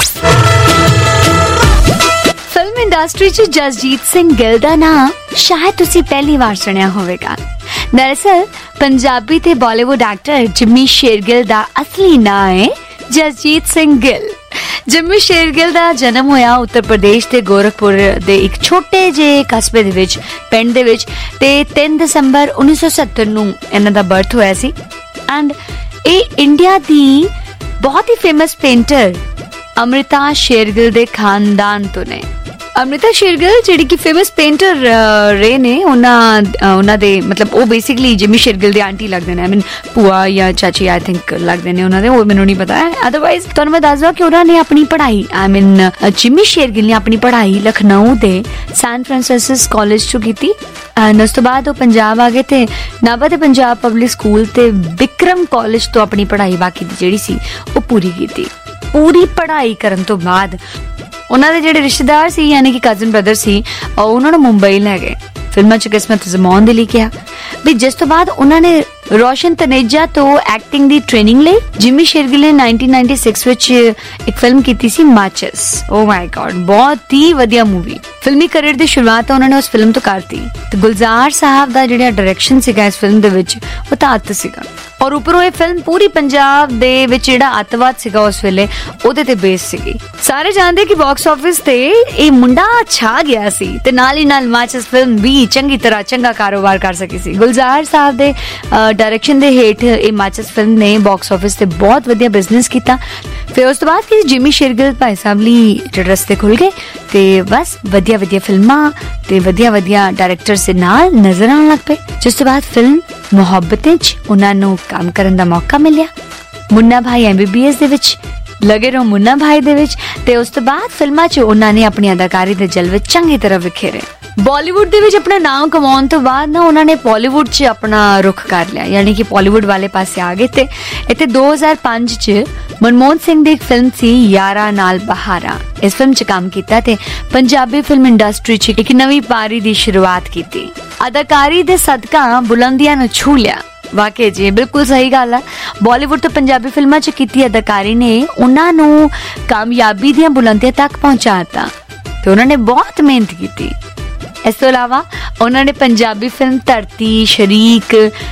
Film industry 'ਚ ਜਸਜੀਤ ਸਿੰਘ ਗਿੱਲ ਦਾ ਨਾਮ ਸ਼ਾਇਦ ਤੁਸੀਂ ਪਹਿਲੀ ਵਾਰ ਸੁਣਿਆ ਹੋਵੇਗਾ। ਦਰਅਸਲ ਪੰਜਾਬੀ ਤੇ ਬਾਲੀਵੁੱਡ ਐਕਟਰ ਜਿਮੀ ਸ਼ੇਰਗਿੱਲ ਦਾ ਅਸਲੀ ਨਾਮ ਹੈ ਜਸਜੀਤ ਸਿੰਘ ਗਿੱਲ। ਜਿਮੀ ਸ਼ੇਰਗਿੱਲ ਦਾ ਜਨਮ ਹੋਇਆ ਉੱਤਰ ਪ੍ਰਦੇਸ਼ ਦੇ ਗੋਰਖਪੁਰ ਦੇ ਇੱਕ ਛੋਟੇ ਜਿਹੇ ਕਸਬੇ ਦੇ ਵਿੱਚ ਪਿੰਡ ਦੇ ਵਿੱਚ ਤੇ ਤਿੰਨ ਦਸੰਬਰ ਉੱਨੀ ਸੌ ਸੱਤਰ ਨੂੰ ਇਹਨਾਂ ਦਾ ਬਰਥ ਹੋਇਆ ਸੀ। ਐਂਡ ਇਹ ਇੰਡੀਆ ਦੀ ਬਹੁਤ ਹੀ ਫੇਮਸ ਪੇਂਟਰ ਅਮ੍ਰਿਤਾ ਸ਼ੇਰਗਿੱਲ ਦੇ ਖਾਨਦਾਨ ਤੋਂ ਨੇ। ਅਮ੍ਰਿਤਾ ਸ਼ੇਰਗਿੱਲ ਜਿਹੜੀ ਕਿ ਫੇਮਸ ਪੇਂਟਰ ਰਹੇ ਨੇ ਉਹਨਾਂ ਉਹਨਾਂ ਦੇ ਮਤਲਬ ਉਹ ਬੇਸਿਕਲੀ ਜਿਮੀ ਸ਼ੇਰਗਿੱਲ ਦੇ ਆਂਟੀ ਲੱਗਦੇ ਨੇ। ਆਈ ਮੀਨ ਭੂਆ ਜਾਂ ਚਾਚੀ ਆਈ ਥਿੰਕ ਲੱਗਦੇ ਨੇ ਉਹਨਾਂ ਦੇ, ਉਹ ਮੈਨੂੰ ਨਹੀਂ ਪਤਾ ਹੈ। ਅਦਰਵਾਈਜ਼ ਤੁਹਾਨੂੰ ਮੈਂ ਦੱਸ ਦਵਾਂ ਕਿ ਉਹਨਾਂ ਨੇ ਆਪਣੀ ਪੜ੍ਹਾਈ ਆਈ ਮੀਨ ਜਿਮੀ ਸ਼ੇਰਗਿੱਲ ਨੇ ਆਪਣੀ ਪੜ੍ਹਾਈ ਲਖਨਊ ਦੇ ਸੈਨ ਫਰਾਂਸਿਸ ਕਾਲਜ ਤੋਂ ਕੀਤੀ। ਐਂਡ ਉਸ ਤੋਂ ਬਾਅਦ ਉਹ ਪੰਜਾਬ ਆ ਗਏ ਤੇ ਨਾਭਾ ਦੇ ਪੰਜਾਬ ਪਬਲਿਕ ਸਕੂਲ ਤੇ ਵਿਕਰਮ ਕਾਲਜ ਤੋਂ ਆਪਣੀ ਪੜ੍ਹਾਈ ਬਾਕੀ ਦੀ ਜਿਹੜੀ ਸੀ ਉਹ ਪੂਰੀ ਕੀਤੀ। ਪੂਰੀ ਪੜ੍ਹਾਈ ਕਰਨ ਤੋਂ ਬਾਅਦ ਉਹਨਾਂ ਦੇ ਜਿਹੜੇ ਰਿਸ਼ਤੇਦਾਰ ਸੀ ਯਾਨੀ ਕਿ ਕਜ਼ਨ ਬ੍ਰਦਰ ਸੀ ਉਹਨਾਂ ਨੂੰ ਮੁੰਬਈ ਲੈ ਗਏ ਫਿਲਮਾਂ 'ਚ ਕਿਸਮਤ ਅਜ਼ਮਾਉਣ ਦੇ ਲਈ ਕਿਹਾ ਵੀ, ਜਿਸ ਤੋਂ ਬਾਅਦ ਉਹਨਾਂ ਨੇ ਰੋਸ਼ਨ ਤਨੇਜਾ ਤੋਂ ਐਕਟਿੰਗ ਦੀ ਟ੍ਰੇਨਿੰਗ ਲਈ। ਜਿਮੀ ਸ਼ੇਰਗਿੱਲ ਨੇ ਨਾਈਨਟੀਨ ਨਾਈਨਟੀ ਸਿਕਸ ਵਿੱਚ ਇੱਕ ਫਿਲਮ ਕੀਤੀ ਸੀ ਮਾਚਿਸ। ਓ ਮਾਈ ਗॉड, ਬਹੁਤ ਹੀ ਵਧੀਆ ਮੂਵੀ। ਫਿਲਮੀ ਕੈਰੀਅਰ ਦੀ ਸ਼ੁਰੂਆਤ ਉਹਨਾਂ ਨੇ ਉਸ ਫਿਲਮ ਤੋਂ ਕਰਤੀ ਤੇ ਗੁਲਜ਼ਾਰ ਸਾਹਿਬ ਦਾ ਜਿਹੜਾ ਡਾਇਰੈਕਸ਼ਨ ਸੀਗਾ ਇਸ ਫਿਲਮ ਦੇ ਵਿੱਚ ਉਹ ਤਾਂ ਅੱਤ ਸੀਗਾ। ਔਰ ਉੱਪਰੋਂ ਇਹ ਫਿਲਮ ਪੂਰੀ ਪੰਜਾਬ ਦੇ ਵਿੱਚ ਜਿਹੜਾ ਅੱਤਵਾਦ ਸੀਗਾ ਉਸ ਵੇਲੇ ਉਹਦੇ ਤੇ ਬੇਸ ਸੀਗੀ। ਸਾਰੇ ਜਾਣਦੇ ਕਿ ਬਾਕਸ ਆਫਿਸ ਤੇ ਇਹ ਮੁੰਡਾ ਛਾ ਗਿਆ ਸੀ ਤੇ ਨਾਲ ਹੀ ਨਾਲ ਮਾਚਿਸ ਫਿਲਮ ਵੀ ਚੰਗੀ ਤਰ੍ਹਾਂ ਚੰਗਾ ਕਾਰੋਬਾਰ ਕਰ ਸਕੀ ਸੀ। ਗੁਲਜ਼ਾਰ ਸਾਹਿਬ ਦੇ ਡਾਇਰੈਕਸ਼ਨ ਦੇ ਹੇਠ ਇਹ ਮਾਚਿਸ ਫਿਲਮ ਨੇ ਬਾਕਸ ਆਫਿਸ ਤੇ ਬਹੁਤ ਵਧੀਆ ਬਿਜ਼ਨਸ ਕੀਤਾ। ਫਿਰ ਉਸ ਤੋਂ ਬਾਅਦ ਕਿ ਜਿਮੀ ਸ਼ੇਰਗਿੱਲ ਭਾਈ ਸਾਹਿਬ ਲਈ ਜਿਹੜੇ ਰਸਤੇ ਖੁੱਲ ਗਏ ਤੇ ਬਸ ਵਧੀਆ ਵਧੀਆ ਫਿਲਮਾਂ ਤੇ ਵਧੀਆ ਵਧੀਆ ਡਾਇਰੈਕਟਰ ਦੇ ਨਾਲ ਨਜ਼ਰ ਆਉਣ ਲੱਗ ਪਏ। ਜਿਸ ਤੋਂ ਬਾਅਦ ਫਿਲਮ ਮੁਹੱਬਤ 'ਚ ਉਹਨਾਂ ਨੂੰ ਕੰਮ ਕਰਨ ਦਾ ਮੌਕਾ ਮਿਲਿਆ। ਮੁੰਨਾ ਭਾਈ ਐਮ ਬੀ ਬੀ ਐਸ ਦੇ ਵਿੱਚ ਲੱਗੇ ਰਹੋ ਮੁੰਨਾ ਭਾਈ ਦੇ ਵਿੱਚ ਤੇ ਉਸ ਤੋਂ ਬਾਅਦ ਫਿਲਮਾਂ 'ਚ ਉਹਨਾਂ ਨੇ ਆਪਣੀ ਅਦਾਕਾਰੀ ਦੇ ਜਲਵੇ ਚੰਗੀ ਤਰ੍ਹਾਂ ਵਿਖੇਰੇ। ਬਾਲੀਵੁੱਡ ਦੇ ਵਿੱਚ ਆਪਣਾ ਨਾਮ ਕਮਾਉਣ ਤੋਂ ਬਾਅਦ ਨਾ ਉਹਨਾਂ ਨੇ ਬਾਲੀਵੁੱਡ 'ਚ ਆਪਣਾ ਰੁਖ ਕਰ ਲਿਆ ਯਾਨੀ ਕਿ ਬਾਲੀਵੁੱਡ ਵਾਲੇ ਪਾਸੇ ਆ ਗਏ ਤੇ ਇੱਥੇ ਦੋ ਹਜ਼ਾਰ ਪੰਜ 'ਚ ਮਨਮੋਹਨ ਸਿੰਘ ਦੀ ਇੱਕ ਫਿਲਮ ਸੀ ਯਾਰਾਂ ਨਾਲ ਬਹਾਰਾਂ। ਇਸ ਫਿਲਮ 'ਚ ਕੰਮ ਕੀਤਾ ਤੇ ਪੰਜਾਬੀ ਫਿਲਮ ਇੰਡਸਟਰੀ 'ਚ ਇੱਕ ਨਵੀਂ ਪਾਰੀ ਦੀ ਸ਼ੁਰੂਆਤ ਕੀਤੀ। ਅਦਾਕਾਰੀ ਦੇ ਸਦਕਾ ਬੁਲੰਦੀਆਂ ਨੂੰ ਛੂ ਲਿਆ। ਵਾਕਈ ਜੀ ਬਿਲਕੁਲ ਸਹੀ ਗੱਲ ਆ। ਬਾਲੀਵੁੱਡ ਤੋਂ ਪੰਜਾਬੀ ਫਿਲਮਾਂ 'ਚ ਕੀਤੀ ਅਦਾਕਾਰੀ ਨੇ ਉਹਨਾਂ ਨੂੰ ਕਾਮਯਾਬੀ ਦੀਆਂ ਬੁਲੰਦੀਆਂ ਤੱਕ ਪਹੁੰਚਾਤਾ ਤੇ ਉਹਨਾਂ ਨੇ ਬਹੁਤ ਮਿਹਨਤ ਕੀਤੀ। ਇਸ ਤੋਂ ਇਲਾਵਾ ਉਹਨਾਂ ਨੇ ਪੰਜਾਬੀ ਫਿਲਮ ਧਰਤੀ, ਸ਼ਰੀਕ,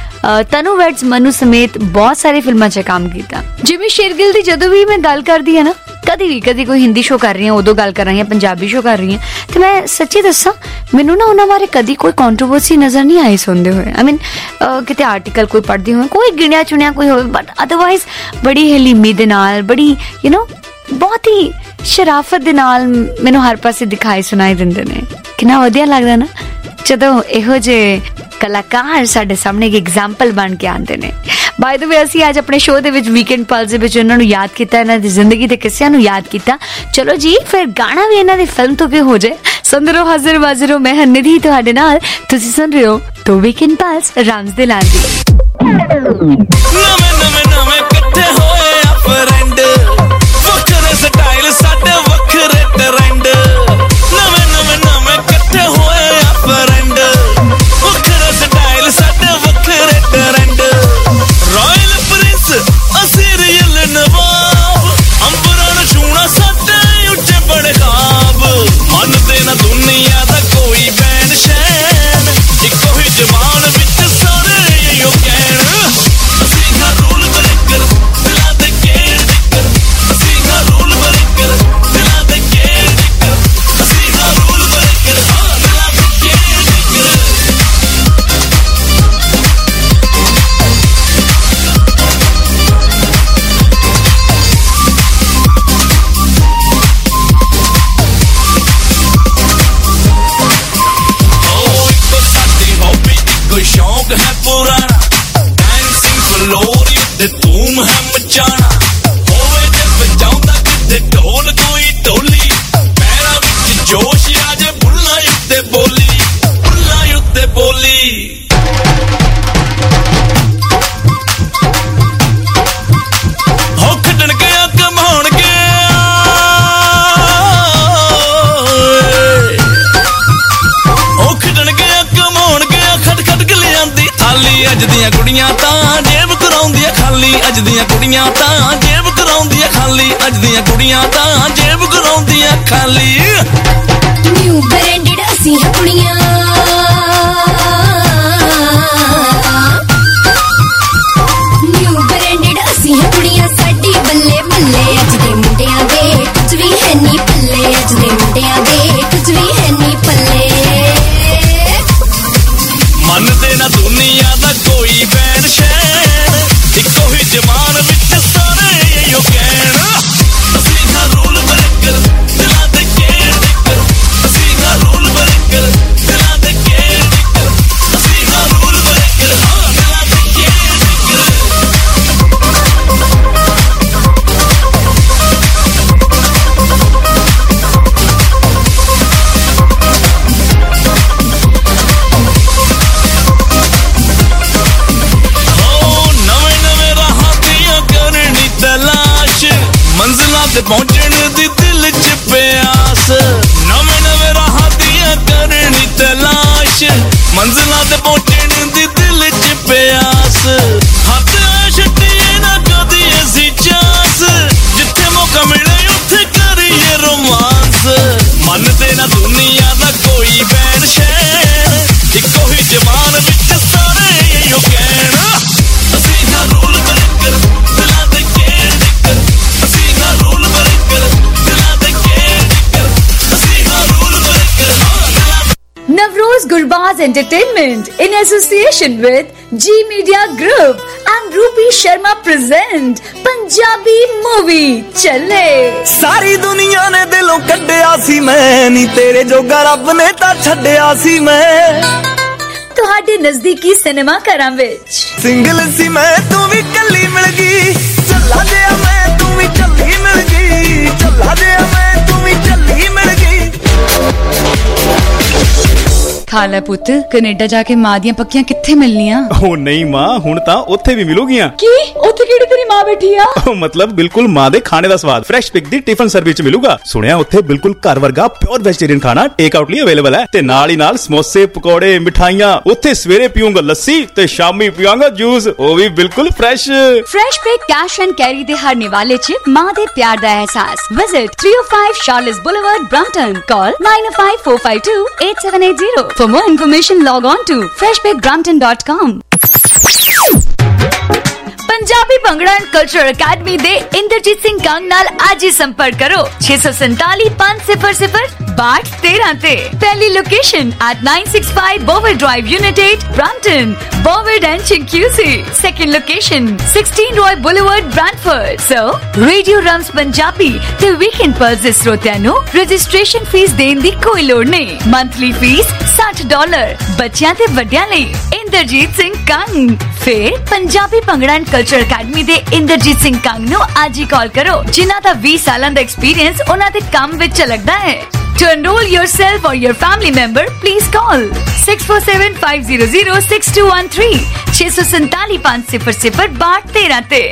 ਤਨੂ ਵੈਡਸ ਮਨੂ ਸਮੇਤ ਬਹੁਤ ਸਾਰੀ ਫਿਲਮਾਂ 'ਚ ਕੰਮ ਕੀਤਾ। ਜਿਮੀ ਸ਼ੇਰਗਿੱਲ ਦੀ ਜਦੋਂ ਵੀ ਮੈਂ ਗੱਲ ਕਰਦੀ ਹਾਂ ਨਾ, ਕਦੀ ਵੀ ਕਦੀ ਕੋਈ ਹਿੰਦੀ ਸ਼ੋ ਕਰ ਰਹੀ ਹਾਂ ਉਦੋਂ ਗੱਲ ਕਰ ਰਹੀ ਹਾਂ, ਪੰਜਾਬੀ ਸ਼ੋ ਕਰ ਰਹੀ ਹਾਂ ਤੇ ਮੈਂ ਸੱਚੀ ਦੱਸਾਂ ਮੈਨੂੰ ਨਾ ਉਹਨਾਂ ਬਾਰੇ ਕਦੀ ਕੋਈ ਕੰਟਰੋਵਰਸੀ ਨਜ਼ਰ ਨਹੀਂ ਆਈ ਸੁਣਦੇ ਹੋਏ। ਆਈ ਮੀਨ ਕਿਤੇ ਆਰਟੀਕਲ ਕੋਈ ਪੜ੍ਹਦੀ ਹੋਏ, ਕੋਈ ਗਿਣਿਆ ਚੁਣਿਆ ਕੋਈ ਹੋਵੇ, ਬਟ ਅਦਰਵਾਈਜ਼ ਬੜੀ ਹਲੀਮੀ ਦੇ ਨਾਲ, ਬੜੀ ਯੂ ਨੋ ਬਹੁਤ ਹੀ ਸ਼ਰਾਫਤ ਦੇ ਨਾਲ ਮੈਨੂੰ ਹਰ ਪਾਸੇ ਦਿਖਾਈ ਸੁਣਾਈ ਦਿੰਦੇ ਨੇ। ਕਿੰਨਾ ਵਧੀਆ ਲੱਗਦਾ ਨਾ ਜਦੋਂ ਇਹੋ ਜਿਹੇ ਕਲਾਕਾਰ ਸਾਡੇ ਸਾਹਮਣੇ ਇੱਕ ਐਗਜ਼ਾਮਪਲ ਬਣ ਕੇ ਆਉਂਦੇ ਨੇ। ਬਾਏ ਦ ਵੇ ਅਸੀਂ ਅੱਜ ਆਪਣੇ ਸ਼ੋਅ ਦੇ ਵਿੱਚ ਵੀਕਐਂਡ ਪਲਸ ਦੇ ਵਿੱਚ ਉਹਨਾਂ ਨੂੰ ਯਾਦ ਕੀਤਾ, ਇਹਨਾਂ ਦੀ ਜ਼ਿੰਦਗੀ ਦੇ ਕਿੱਸਿਆਂ ਨੂੰ ਯਾਦ ਕੀਤਾ। ਚਲੋ ਜੀ ਫਿਰ ਗਾਣਾ ਵੀ ਇਹਨਾਂ ਦੀ ਫਿਲਮ ਤੋਂ ਵੀ ਹੋ ਜਾਏ। ਸੁਣਦੇ ਰਹੋ ਹਾਜ਼ਰ ਵਾਜ਼ਰ ਹੋ, ਮੈਂ ਨਿਧੀ ਤੁਹਾਡੇ ਨਾਲ। ਤੁਸੀਂ ਸੁਣ ਰਹੇ ਹੋ ਤੋ ਵੀਕਐਂਡ ਪਲਸ ਰਾਮਸ ਦੇ ਲਾਂਦੀ। ਨਵੇਂ ਨਵੇਂ ਨਵੇਂ ਇਕੱਠੇ ਹੋਏ ਆ ਫਰੈਂਡ, ਵੱਖਰੇ ਸਟਾਈਲ ਸਾਡੇ ਵੱਖਰੇ ਟ੍ਰੈਂਡ। ਨਵੇਂ ਨਵੇਂ ਨਵੇਂ ਖਾਲੀ ਅੱਜ ਦੀਆਂ ਕੁੜੀਆਂ ਤਾਂ ਜੇਬ ਕਰਾਉਂਦੀਆਂ ਖਾਲੀ ਅੱਜ ਦੀਆਂ ਕੁੜੀਆਂ ਤਾਂ ਜੇਬ ਕਰਾਉਂਦੀਆਂ ਖਾਲੀ ਨਿਊ ਬ੍ਰਾਂਡਡ ਅਸੀਂ ਹਾਂ ਕੁੜੀਆਂ ਨਿਊ ਬ੍ਰਾਂਡਡ ਅਸੀਂ ਹਾਂ ਕੁੜੀਆਂ ਸਾਡੀ ਬੱਲੇ ਬੱਲੇ ਅੱਜ ਦੇ ਮੁੰਡਿਆਂ ਦੇ ਕੁਝ ਵੀ ਹੈ ਨਹੀਂ ਪੱਲੇ ਅੱਜ ਦੇ ਮੁੰਡਿਆਂ ਦੇ ਕੁਝ ਵੀ ਹੈ ਨਹੀਂ ਪੱਲੇ ਮੰਨਦੇ ਨਾ ਦੁਨੀਆ ਦਾ ਕੋਈ ਬੈਨ ਸ਼ੈਨ ਇੱਕੋ ਹੀ ਜਮਾਨ ਵਿੱਚ ਸਾਰੇ ਇਹੋ ਕਹਿਣ ਅਸੀਂ ਨਾ ਰੂਲ ਬ੍ਰੇਕਰ ਦਿਲਾਂ ਦੇ ਕੇਅਰ ਟੇਕਰ ਅਸੀਂ ਨਾ ਰੂਲ ਬ੍ਰੇਕਰ ਦਿਲਾਂ ਦੇ ਕੇਅਰ ਟੇਕਰ ਅਸੀਂ ਨਾ ਰੂਲ ਬ੍ਰੇਕਰ ਹਾਂ ਦਿਲਾਂ ਦੇ ਕੇਅਰ ਟੇਕਰ ਮੰਜ਼ਿਲਾਂ ਤੇ ਪਹੁੰਚਣ ਦੀ ਦਿਲ ਚ ਪਿਆਸ ਨਵੇਂ ਨਵੇਂ ਰਾਹਾਂ ਦੀਆਂ ਕਰਨੀ ਤਲਾਸ਼ ਮੰਜ਼ਿਲਾਂ ਤੇ ਪਹੁੰਚਣ ਦੀ ਦਿਲ ਚ ਪਿਆਸ ਹੱਥ ਛੱਡੀਏ ਨਾ ਕਦੀ ਅਸੀਂ ਚਾਂਸ ਜਿੱਥੇ ਮੌਕਾ ਮਿਲੇ ਉੱਥੇ ਕਰੀਏ ਰੋਮਾਂਸ ਮੰਨਦੇ ਨਾ ਦੁਨੀਆ ਦਾ ਕੋਈ ਬੈਨ ਸ਼ੈਨ ਇੱਕੋ ਹੀ ਜਮਾਨ ਵਿੱਚ ਸਾਰੇ ਇਹੋ ਕਹਿਣ ਅਸੀਂ ਨਾ ਰੂਲ ਬ੍ਰੇਕਰ ਦਿਲਾਂ ਦੇ ਕੇਅਰ ਟੇਕਰ ਅਸੀਂ ਨਾ ਰੂਲ ਬ੍ਰੇਕਰ ਦਿਲਾਂ ਦੇ ਕੇਅਰ ਟੇਕਰ ਅਸੀਂ ਨਾ ਰੂਲ ਬ੍ਰੇਕਰ ਹਾਂ ਦਿਲਾਂ Navroz Gurbaz Entertainment in association with G Media Group and Rupi Sharma present Punjabi movie Challe। ਸਾਰੀ ਦੁਨੀਆ ਨੇ ਦਿਲੋਂ ਕੱਢਿਆ ਸੀ ਮੈਂ ਨੀ ਤੇਰੇ ਜੋਗਾ ਰੱਬ ਨੇ ਤਾਂ ਛੱਡਿਆ ਸੀ ਮੈਂ ਤੁਹਾਡੇ ਨਜ਼ਦੀਕੀ ਸਿਨੇਮਾ ਘਰਾਂ ਵਿੱਚ ਸਿੰਗਲ ਸੀ ਮੈਂ ਤੂੰ ਵੀ ਕੱਲੀ ਮਿਲ ਗਈ ਚੱਲਾ ਜਿਹਾ ਮੈਂ ਤੂੰ ਵੀ ਚੱਲੀ ਮਿਲ ਗਈ ਚੱਲਾ ਜਿਹਾ ਮੈਂ ਤੂੰ ਵੀ ਚੱਲੀ ਮਿਲ ਗਈ ਖਾਲਾ ਪੁੱਤ ਕੈਨੇਡਾ ਜਾ ਕੇ ਮਾਂ ਦੀਆਂ ਪੱਕੀਆਂ ਕਿੱਥੇ ਮਿਲਣੀਆਂ ਉਹ ਨਹੀਂ ਮਾਂ ਹੁਣ ਤਾਂ ਉੱਥੇ ਵੀ ਮਿਲੂਗੀਆਂ ਕੀ ਉੱਥੇ ਕਿਹੜੀ ਤੇਰੀ ਮਾਂ ਬੈਠੀ ਆ ਉਹ ਮਤਲਬ ਬਿਲਕੁਲ ਮਾਂ ਦੇ ਖਾਣੇ ਦਾ ਸਵਾਦ ਫਰੈਸ਼ ਪਿਕ ਦੀ ਟਿਫਨ ਸਰਵਿਸ ਚ ਮਿਲੂਗਾ ਸੁਣਿਆ ਉੱਥੇ ਬਿਲਕੁਲ ਘਰ ਵਰਗਾ ਪਿਓਰ ਵੈਜੀਟੇਰੀਅਨ ਖਾਣਾ ਟੇਕ ਆਊਟ ਲਈ ਅਵੇਲੇਬਲ ਹੈ ਤੇ ਨਾਲ ਹੀ ਨਾਲ ਸਮੋਸੇ ਪਕੌੜੇ ਮਿਠਾਈਆਂ ਉੱਥੇ ਸਵੇਰੇ ਪੀਊਂਗਾ ਲੱਸੀ ਤੇ ਸ਼ਾਮੀ ਪੀਵਾਂਗਾ ਜੂਸ ਉਹ ਵੀ ਬਿਲਕੁਲ fresh fresh pick cash and carry ਦੇ ਹਰ ਨਿਵਾਲੇ ਚ ਮਾਂ ਦੇ ਪਿਆਰ ਦਾ ਅਹਿਸਾਸ visit three oh five Charles Boulevard Brampton call nine oh five four five two eight seven eight zero for more information log on to fresh pick brampton dot com Punjabi bhangra and culture academy दे इंद्रजीत सिंह कंग नाल आज ही संपर्क करो छे सौ संताली पांच सिफर सिफर बाट तेरह ते पहली location eight nine sixty-five Bower Drive Unit eight Brampton Bower and Chinguicoke second location sixteen Roy Boulevard Brantford so Radio Rums Punjabi ते weekend pulse ਦੇ ਸਰੋਤਿਆਂ ਨੂੰ ਰਜਿਸਟ੍ਰੇਸ਼ਨ ਫੀਸ ਦੇਣ ਦੀ ਕੋਈ ਲੋੜ ਨਹੀਂ ਮੰਥਲੀ ਫੀਸ sixty ਡਾਲਰ ਬੱਚਿਆਂ ਤੇ ਵੱਡਿਆਂ ਲਈ ਇੰਦਰਜੀਤ ਸਿੰਘ ਕੰਗ ਫਿਰ Punjabi bhangra and culture academy ਦੇ ਇੰਦਰਜੀਤ ਸਿੰਘ ਕੰਗ ਨੂੰ ਅੱਜ ਹੀ ਕਾਲ ਕਰੋ ਜਿਨ੍ਹਾਂ ਦਾ twenty ਸਾਲਾਂ ਦਾ ਐਕਸਪੀਰੀਅੰਸ ਉਹਨਾਂ ਦੇ ਕੰਮ ਵਿੱਚ ਝਲਕਦਾ ਹੈ To enroll yourself or your family member, please call six four seven five zero zero six two one three छे सौ संताली पांच सिफर सिफर बाट तेरह ते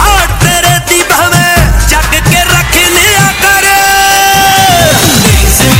Easy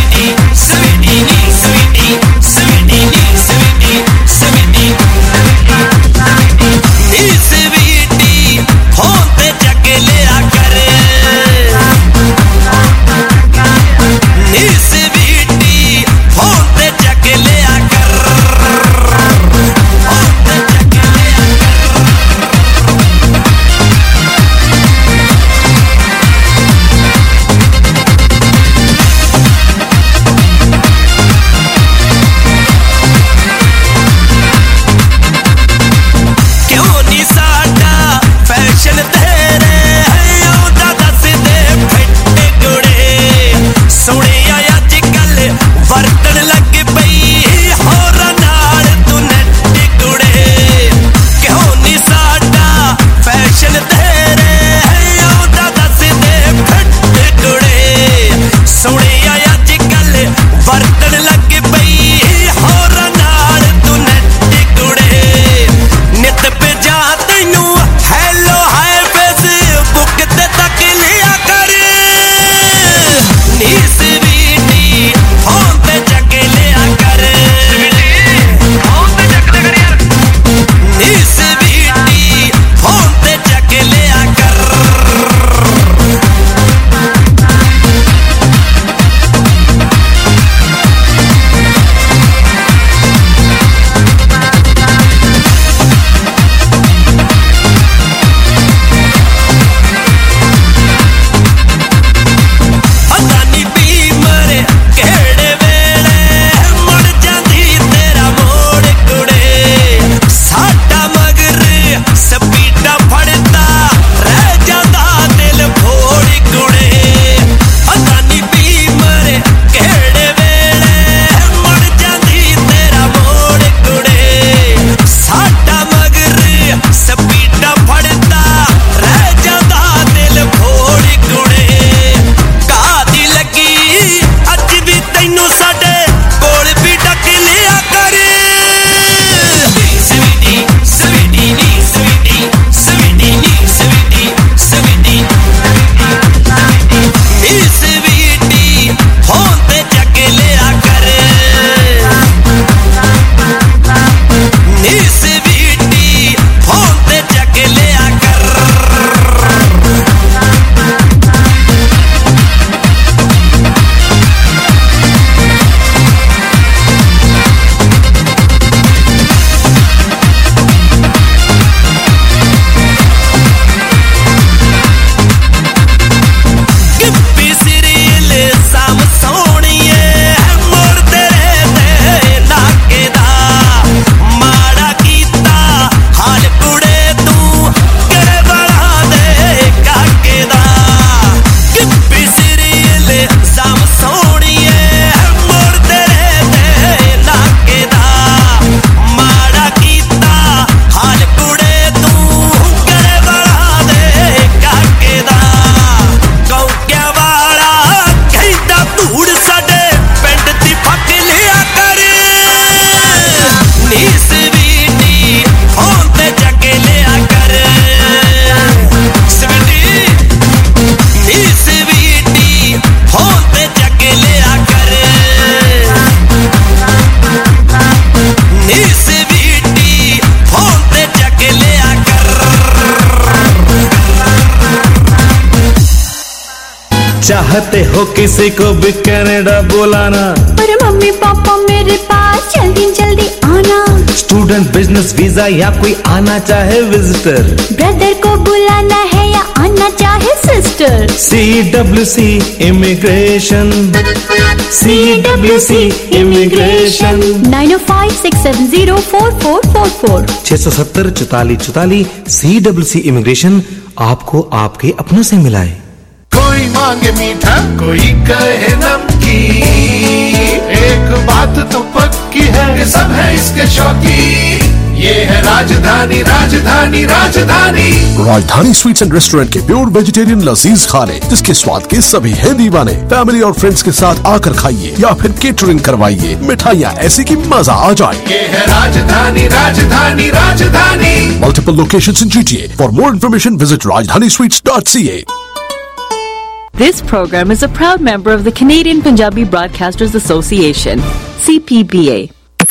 चाहते हो किसी को भी कनाडा बुलाना, पर मम्मी पापा मेरे पास जल्दी जल्दी आना। स्टूडेंट बिजनेस वीजा या कोई आना चाहे विजिटर, ब्रदर को बुलाना है या आना चाहे sister. C W C immigration, C W C immigration. Nine O five six seven zero four four four four छह सौ सत्तर चौतालीस चौतालीस। सी डब्ल्यू सी इमिग्रेशन आपको आपके अपनों से मिलाए। कोई मांगे मीठा कोई कहे नमकीन, एक बात तो पक्की है कि सब है इसके शौकीन। ये है Rajdhani Rajdhani Rajdhani. Rajdhani sweets and restaurant के प्योर वेजिटेरियन लजीज खाने, जिसके स्वाद के सभी हैं दीवाने। फैमिली और फ्रेंड्स के साथ आकर खाइए या फिर केटरिंग करवाइए, मिठाइयाँ ऐसी कि मजा आ जाए। ये है Rajdhani Rajdhani Rajdhani. Multiple locations in GTA. For more information visit Rajdhani sweets dot C A. This program is a proud member of the Canadian Punjabi Broadcasters Association, C P B A.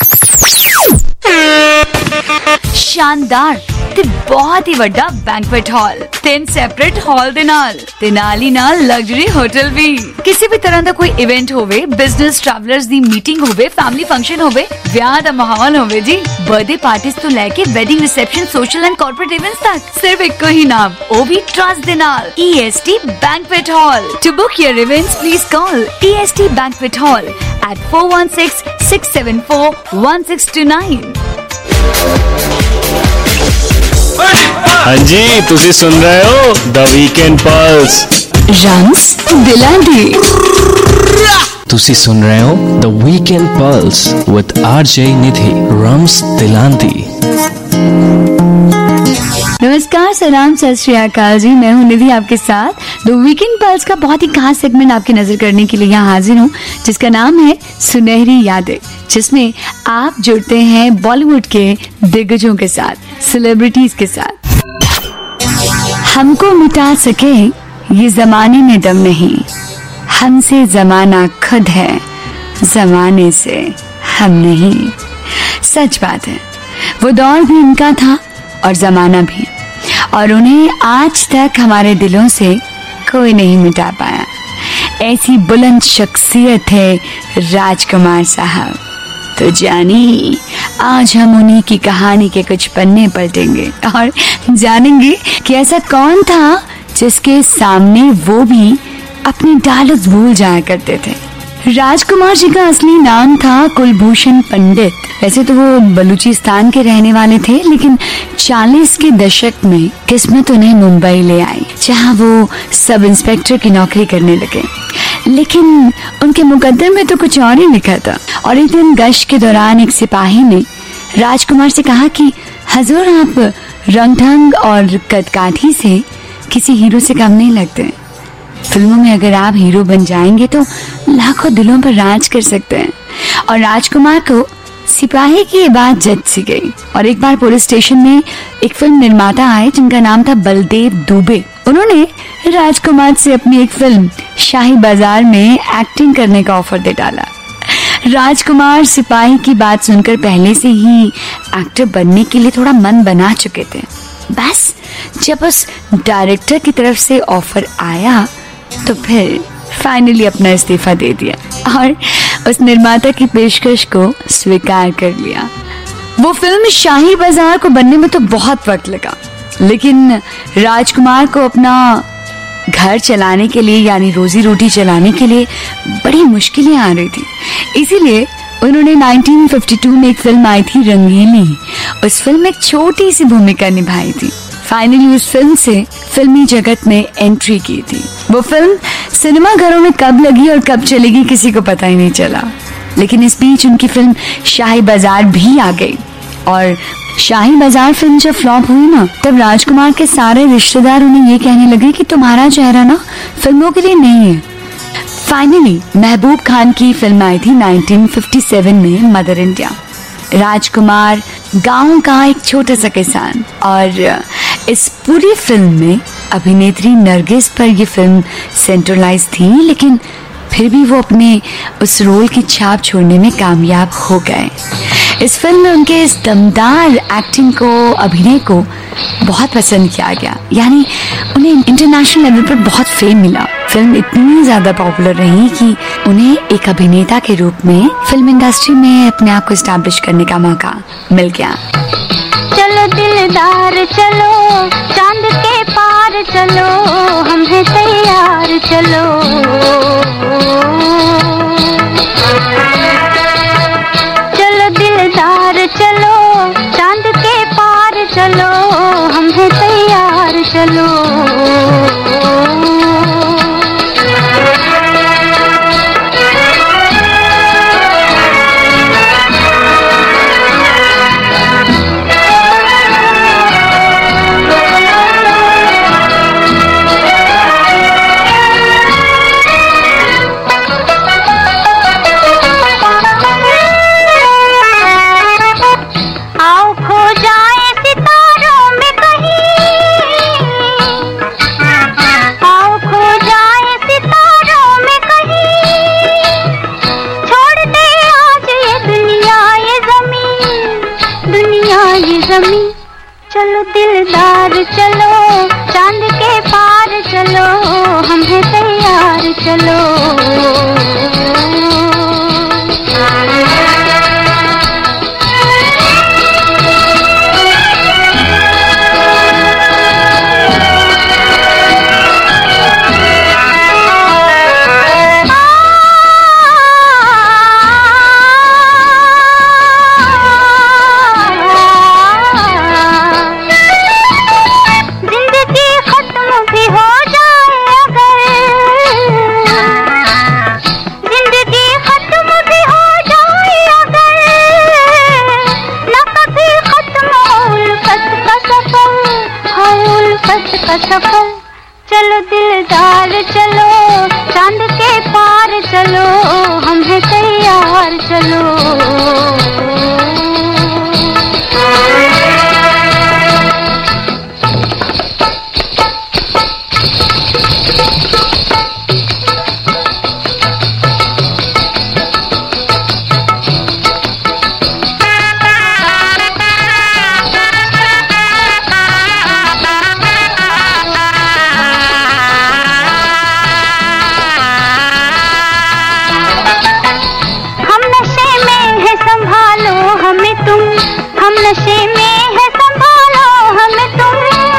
शानदार ते बहुत ही ਵੱਡਾ बैंक्वेट हॉल, तीन सेपरेट हॉल ਦੇ ਨਾਲ ਤੇ ਨਾਲ ਹੀ ਨਾਲ ਲਗਜ਼ਰੀ ਹੋਟਲ ਵੀ। ਕਿਸੇ ਵੀ ਤਰ੍ਹਾਂ ਦਾ ਕੋਈ ਇਵੈਂਟ ਹੋਵੇ, ਬਿਜ਼ਨਸ ਟਰੈਵਲਰਸ ਦੀ ਮੀਟਿੰਗ ਹੋਵੇ, ਫੈਮਿਲੀ ਫੰਕਸ਼ਨ ਹੋਵੇ, ਵਿਆਹ ਦਾ ਮਾਹੌਲ ਹੋਵੇ ਜੀ, ਬਰਥਡੇ ਪਾਰਟੀਆਂ ਤੋਂ ਲੈ ਕੇ wedding reception, social and corporate events ਤੱਕ, ਸਿਰਫ ਇੱਕੋ ਹੀ ਨਾਮ, ਉਹ ਵੀ ਟਰਸਟ ਦੇ ਨਾਲ, E S T Banquet Hall। To book your events, please call E S T Banquet Hall at four one six, six seven four, one six two nine। हाँ जी, तुसी सुन रहे हो द वीकेंड पल्स। रम्स दिलांदी। तुसी सुन रहे हो the Weekend Pulse with RJ Nidhi, रम्स दिलांदी। नमस्कार, सलाम, सत श्री अकाल जी। मैं हूँ निधि आपके साथ द वीकेंड पल्स का बहुत ही खास सेगमेंट आपकी नजर करने के लिए यहाँ हाजिर हूँ, जिसका नाम है सुनहरी यादें, जिसमें आप जुड़ते हैं बॉलीवुड के दिग्गजों के साथ, सेलिब्रिटीज के साथ। हमको मिटा सके ये जमाने में दम नहीं, हमसे जमाना खुद है, जमाने से हम नहीं। सच बात है, वो दौर भी उनका था और जमाना भी, और उन्हें आज तक हमारे दिलों से कोई नहीं मिटा पाया। ऐसी बुलंद शख्सियत है राजकुमार साहब। तो जानिए, आज हम उन्हीं की कहानी के कुछ पन्ने पलटेंगे और जानेंगे कि ऐसा कौन था जिसके सामने वो भी अपने डायलॉग्स भूल जाया करते थे। राजकुमार जी का असली नाम था कुलभूषण पंडित। वैसे तो वो बलूचिस्तान के रहने वाले थे, लेकिन चालीस के दशक में किस्मत उन्हें मुंबई ले आई, जहाँ वो सब इंस्पेक्टर की नौकरी करने लगे। लेकिन उनके मुकद्दर में तो कुछ और ही लिखा था। और एक दिन गश्त के दौरान एक सिपाही ने राजकुमार से कहा कि हजूर, आप रंग ढंग और कदकाठी से किसी हीरो से कम नहीं लगते। फिल्मों में अगर आप हीरो बन जाएंगे तो लाखों दिलों पर राज कर सकते हैं। और राजकुमार को सिपाही की ये बात जच सी गई। और एक बार पुलिस स्टेशन में एक फिल्म निर्माता आए जिनका नाम था बलदेव दुबे। उन्होंने राजकुमार से अपनी एक फिल्म शाही बाजार में एक्टिंग करने का ऑफर दे डाला। राजकुमार सिपाही की बात सुनकर पहले से ही एक्टर बनने के लिए थोड़ा मन बना चुके थे। बस जब उस डायरेक्टर की तरफ से ऑफर आया तो फिर फाइनली अपना इस्तीफा दे दिया और उस निर्माता की पेशकश को स्वीकार कर लिया। वो फिल्म शाही बाजार को बनने में तो बहुत वक्त लगा, लेकिन राजकुमार को अपना घर चलाने के लिए, यानी रोजी रोटी चलाने के लिए बड़ी मुश्किलें आ रही थी। इसीलिए उन्होंने उन्नीस सौ बावन में एक फिल्म आई थी रंगीली। उस फिल्म में एक छोटी सी भूमिका निभाई थी। फाइनली उस फिल्म से फिल्मी जगत में एंट्री की थी। वो फिल्म सिनेमा घरों में कब लगी और कब चलेगी किसी को पता ही नहीं चला। लेकिन इस बीच उनकी फिल्म शाही बाजार भी आ गई। और शाही बाजार फिल्म जब फ्लॉप हुई ना, तब राजकुमार के सारे रिश्तेदार उन्हें ये कहने लगे कि तुम्हारा चेहरा ना फिल्मों के लिए नहीं है। फाइनली महबूब खान की फिल्म आई थी उन्नीस सौ सत्तावन में, मदर इंडिया। राजकुमार गांव का एक छोटा सा किसान, और इस पूरी फिल्म में अभिनेत्री नरगिस पर ये फिल्म सेंट्रलाइज थी, लेकिन फिर भी वो अपने उस रोल की छाप छोड़ने में कामयाब हो गए। इस फिल्म में उनके इस दमदार एक्टिंग को, अभिनय को बहुत पसंद किया गया। यानी उन्हें इंटरनेशनल लेवल पर बहुत फेम मिला। फिल्म इतनी ज्यादा पॉपुलर रही कि उन्हें एक अभिनेता के रूप में फिल्म इंडस्ट्री में अपने आप को एस्टैब्लिश करने का मौका मिल गया। चलो दिलदार चलो, चांद के पार चलो, हम हैं तैयार चलो। चलो दिलदार चलो, चांद के पार चलो, हम हैं तैयार चलो। चलो दिलदार चलो, चांद के पार चलो, हम हैं तैयार चलो। सफल चलो दिलदार चलो, चांद के पार चलो, हम हैं तैयार चलो। नशे में है संभालो हमें तुम,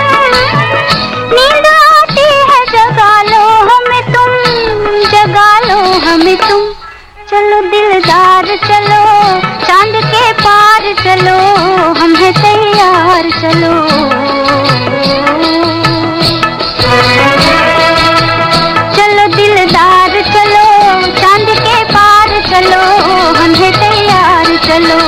नींद आती है जगा लो हमें तुम, जगा लो हमें तुम। चलो दिलदार चलो, चांद के पार चलो, हम हैं तैयार चलो। चलो दिलदार चलो, चांद के पार चलो, हम हैं तैयार चलो।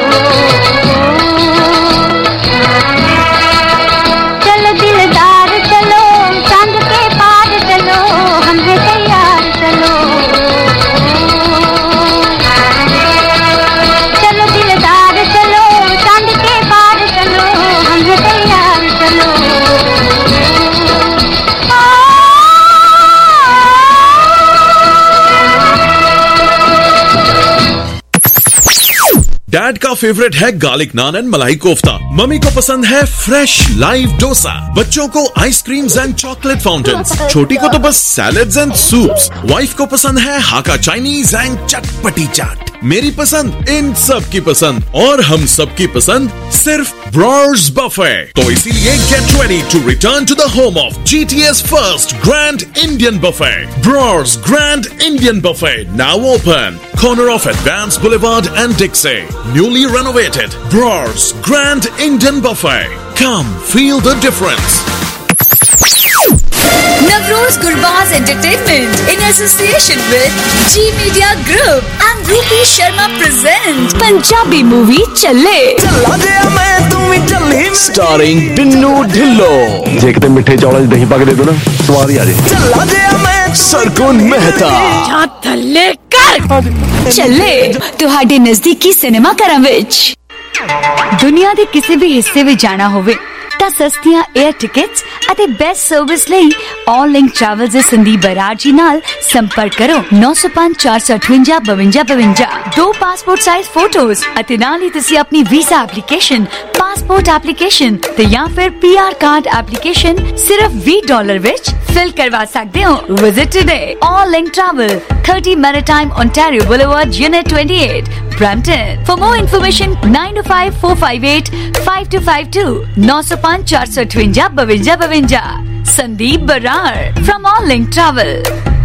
डैड का फेवरेट है garlic naan and malai kofta, mummy को पसंद है फ्रेश लाइव डोसा, बच्चों को आइसक्रीम्स एंड चॉकलेट फाउंटेन्स, छोटी को तो बस सैलेड्स एंड सूप्स, वाइफ को पसंद है हाका चाइनीज एंड चटपटी चाट। मेरी पसंद इन सब की पसंद और हम सब की पसंद सिर्फ ब्रॉर्स बफे। तो इसीलिए get ready to return to the home of GTA's first grand Indian buffet, Brar's grand Indian buffet, now open, corner of Advance Boulevard and Dixie, newly renovated Brors Grand Indian Buffet. Come feel the difference. Navroz Gurbaz Entertainment in association with G Media Group and Rupi Sharma present Punjabi movie Challe. Starring Binnu Dhillo. जे किते मिठे चौल दही पा के दे दो ना, स्वाद ही आ जाए। सरगुन मेहता। थल्ले कर ਚੱਲੇ ਤੁਹਾਡੇ ਨਜ਼ਦੀਕੀ ਸਿਨੇਮਾ ਘਰਾਂ ਵਿੱਚ। ਦੁਨੀਆ ਦੇ ਕਿਸੇ ਵੀ ਹਿੱਸੇ ਵਿੱਚ ਜਾਣਾ ਹੋਵੇ ਤਾਂ ਤਾਂ ਸਸਤੀਆਂ 에ਅਰ ਟਿਕਟਸ ਅਤੇ ਬੈਸਟ ਸਰਵਿਸ ਲਈ ਆਲ ਲਿੰਕ ਟਰੈਵਲਸ ਦੇ ਸੰਦੀਪ ਬਰਾੜ ਜੀ ਨਾਲ ਸੰਪਰਕ ਕਰੋ ਨੌ ਸੌ ਪੰਜ ਚਾਰ ਸੌ ਅਠਵੰਜਾ ਬਵੰਜਾ ਬਵੰਜਾ। ਦੋ ਪਾਸਪੋਰਟ ਸਾਈਜ਼ ਫੋਟੋਜ਼ ਅਤੇ ਨਾਲ ਹੀ ਤੁਸੀਂ ਆਪਣੀ ਵੀਜ਼ਾ ਐਪਲੀਕੇਸ਼ਨ, ਪਾਸਪੋਰਟ ਐਪਲੀਕੇਸ਼ਨ ਤੇ ਜਾਂ ਫਿਰ ਪੀ ਆਰ ਕਾਰਡ ਐਪਲੀਕੇਸ਼ਨ ਸਿਰਫ ਵੀਹ ਡਾਲਰ ਵਿੱਚ ਫਿਲ ਕਰਵਾ ਸਕਦੇ ਹੋ। Visit today All Link travel, thirty Maritime Ontario Boulevard, Unit twenty-eight, Brampton. For more information, nine oh five, four five eight, five two five two, nine oh five, four achtawanja, bawanja bawanja. Sandeep Barar from All Link Travel.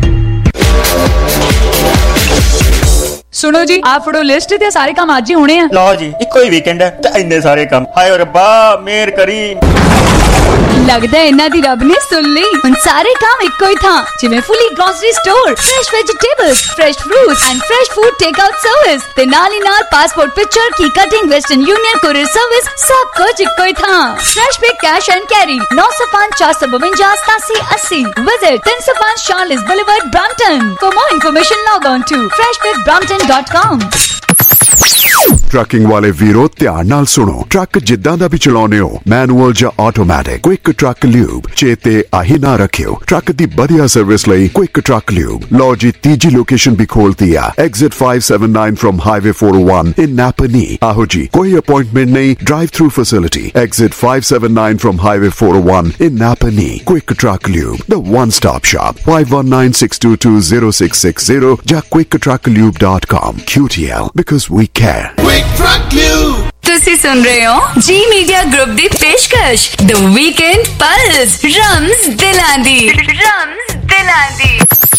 ਸੁਣੋ ਜੀ, ਆ ਫੜੋ list ਤੇ ਸਾਰੇ ਕੰਮ ਅੱਜ ਹੀ ਹੋਣੇ ਆ। ਲਓ ਜੀ, ਇੱਕੋ ਹੀ ਵੀਕਐਂਡ ਹੈ ਤੇ ਇੰਨੇ ਸਾਰੇ ਕੰਮ। ਹਾਏ ਰੱਬਾ ਮਿਹਰ ਕਰੀ। ਲੱਗਦਾ ਇਹਨਾਂ ਦੀ ਰੱਬ ਨੇ ਸੁਣ ਲਈ। ਹੁਣ ਸਾਰੇ ਕੰਮ ਇੱਕੋ ਹੀ ਥਾਂ, ਜਿਵੇਂ fully grocery store, fresh vegetables, fresh fruits and fresh food take out service ਤੇ ਨਾਲ ਹੀ ਨਾਲ ਪਾਸਪੋਰਟ ਪਿਕਚਰ ਕੀ cutting, Western Union courier service, ਸਭ ਕੁਝ ਇੱਕੋ ਹੀ ਥਾਂ। Fresh pick cash and carry ਨੌ ਸੌ ਪੰਜ, ਚਾਰ ਸੌ ਬਵੰਜਾ, ਸਤਾਸੀ ਅੱਸੀ। ਵਿਜ਼ਿਟ ਤਿੰਨ ਸੌ ਪੰਜ Charles Boulevard, Brampton. For more information, log on to fresh pick brampton dot com. Trucking ਵਾਲੇ ਵੀਰੋ ਧਿਆਨ ਨਾਲ ਸੁਣੋ। ਟਰੱਕ ਜਿੱਦਾਂ ਦਾ ਵੀ ਚਲਾਉਨੇ ਹੋ, ਮੈਨੂਅਲ ਜਾਂ ਆਟੋਮੈਟਿਕ, ਕੁਇਕ ਟਰੱਕ ਲਿਊਬ ਚੇਤੇ ਆਹੀ ਨਾ ਰੱਖਿਓ। ਟਰੱਕ ਦੀ ਵਧੀਆ ਸਰਵਿਸ ਲਈ ਕੁਇਕ ਟਰੱਕ ਲਿਊਬ। ਲਓ ਜੀ, ਤੀਜੀ ਲੋਕੇਸ਼ਨ ਵੀ ਖੋਲਤੀ ਆ, exit five seventy-nine from Highway four oh one in Napanee। ਆਹੋ ਜੀ, ਕੋਈ ਅਪਾਇੰਟਮੈਂਟ ਨਹੀਂ, drive through facility. Exit five seventy-nine from Highway four oh one in Napanee। Quick truck lube, the one stop shop। five one nine, six two two, zero six six zero ਜਾਂ quick truck lube dot com। Q T L, because we care। ਤੁਸੀਂ ਸੁਣ ਰਹੇ ਹੋ ਜੀ media group ਦੀ ਪੇਸ਼ਕਸ਼ the Weekend Pulse, ਰਮਜ਼ ਦਿਲਾਂ ਦੀ, ਰਮਜ਼ ਦਿਲਾਂ ਦੀ।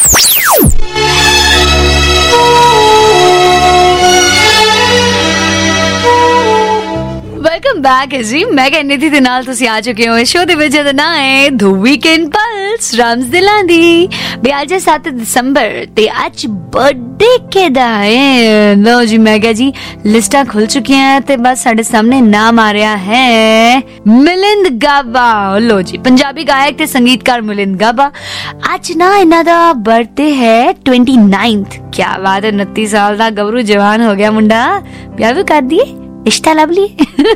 ਵੈਲਕਮ ਬੈਕ ਜੀ। ਮੈਂ ਨਿਧੀ ਦੇ ਨਾਲ ਤੁਸੀਂ ਆ ਚੁੱਕੇ ਹੋ ਇਸ ਸ਼ੋਅ ਦੇ ਵਿੱਚ, ਜਿਹਦਾ ਨਾਂ ਹੈ ਦ ਵੀਕਐਂਡ ਪਲਸ, ਰਮਜ਼ ਦਿਲਾਂ ਦੀ। ਵੀ ਅੱਜ ਸੱਤ ਦਸੰਬਰ ਤੇ ਅੱਜ ਬਰਥਡੇ ਕਿਹਦਾ ਹੈ? ਲੋ ਜੀ, ਮੈਂ ਕਿਹਾ ਜੀ ਲਿਸਟਾਂ ਖੁੱਲ ਚੁੱਕੀਆਂ ਤੇ ਬਸ ਸਾਡੇ ਸਾਹਮਣੇ ਨਾਮ ਆ ਰਿਹਾ ਹੈ ਮਿਲਿੰਦ ਗਾਬਾ। ਲੋ ਜੀ, ਪੰਜਾਬੀ ਗਾਇਕ ਤੇ ਸੰਗੀਤਕਾਰ ਮਿਲਿੰਦ ਗਾਬਾ। ਅੱਜ ਨਾ ਇਹਨਾਂ ਦਾ ਬਰਥਡੇ ਹੈ twenty-ninth। ਕਿਆ ਬਾਤ ਹੈ, ਉਨੱਤੀ ਸਾਲ ਦਾ ਗੱਭਰੂ ਜਵਾਨ ਹੋ ਗਿਆ ਮੁੰਡਾ। ਵਿਆਹ ਵੀ ਕਰ ਦੀਏ, ਰਿਸ਼ਤਾ ਲੱਭ ਲਈ।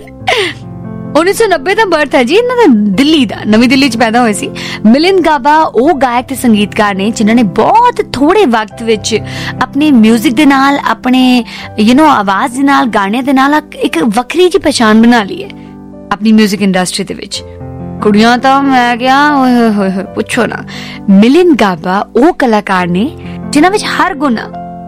उन्नीस सौ नब्बे ਦਾ ਬਰਥ ਹੈ ਜੀ ਇਹਨਾਂ ਦਾ, ਦਿੱਲੀ ਦਾ, ਨਵੀਂ ਦਿੱਲੀ ਚ ਪੈਦਾ ਹੋਏ ਸੀ। ਮਿਲਿੰਦ ਗਾਬਾ ਉਹ ਗਾਇਕ ਤੇ ਸੰਗੀਤਕਾਰ ਨੇ ਜਿਨ੍ਹਾਂ ਨੇ ਬਹੁਤ ਥੋੜੇ ਵਕਤ ਵਿੱਚ ਆਪਣੇ 뮤직 ਦੇ ਨਾਲ, ਆਪਣੇ ਯੂ نو ਆਵਾਜ਼ ਦੇ ਨਾਲ, ਗਾਣਿਆਂ ਦੇ ਨਾਲ ਇੱਕ ਵੱਖਰੀ ਜਿਹੀ ਪਛਾਣ ਬਣਾ ਲਈ ਹੈ ਆਪਣੀ 뮤직 ਇੰਡਸਟਰੀ ਦੇ ਵਿੱਚ। ਕੁੜੀਆਂ ਤਾਂ ਮੈਂ ਕਿਹਾ ਓਏ ਹੋਏ ਹੋਏ ਪੁੱਛੋ ਨਾ। ਮਿਲਿੰਦ ਗਾਬਾ ਉਹ ਕਲਾਕਾਰ ਨੇ ਜਿਨ੍ਹਾਂ ਵਿੱਚ ਹਰ ਗੁਣ,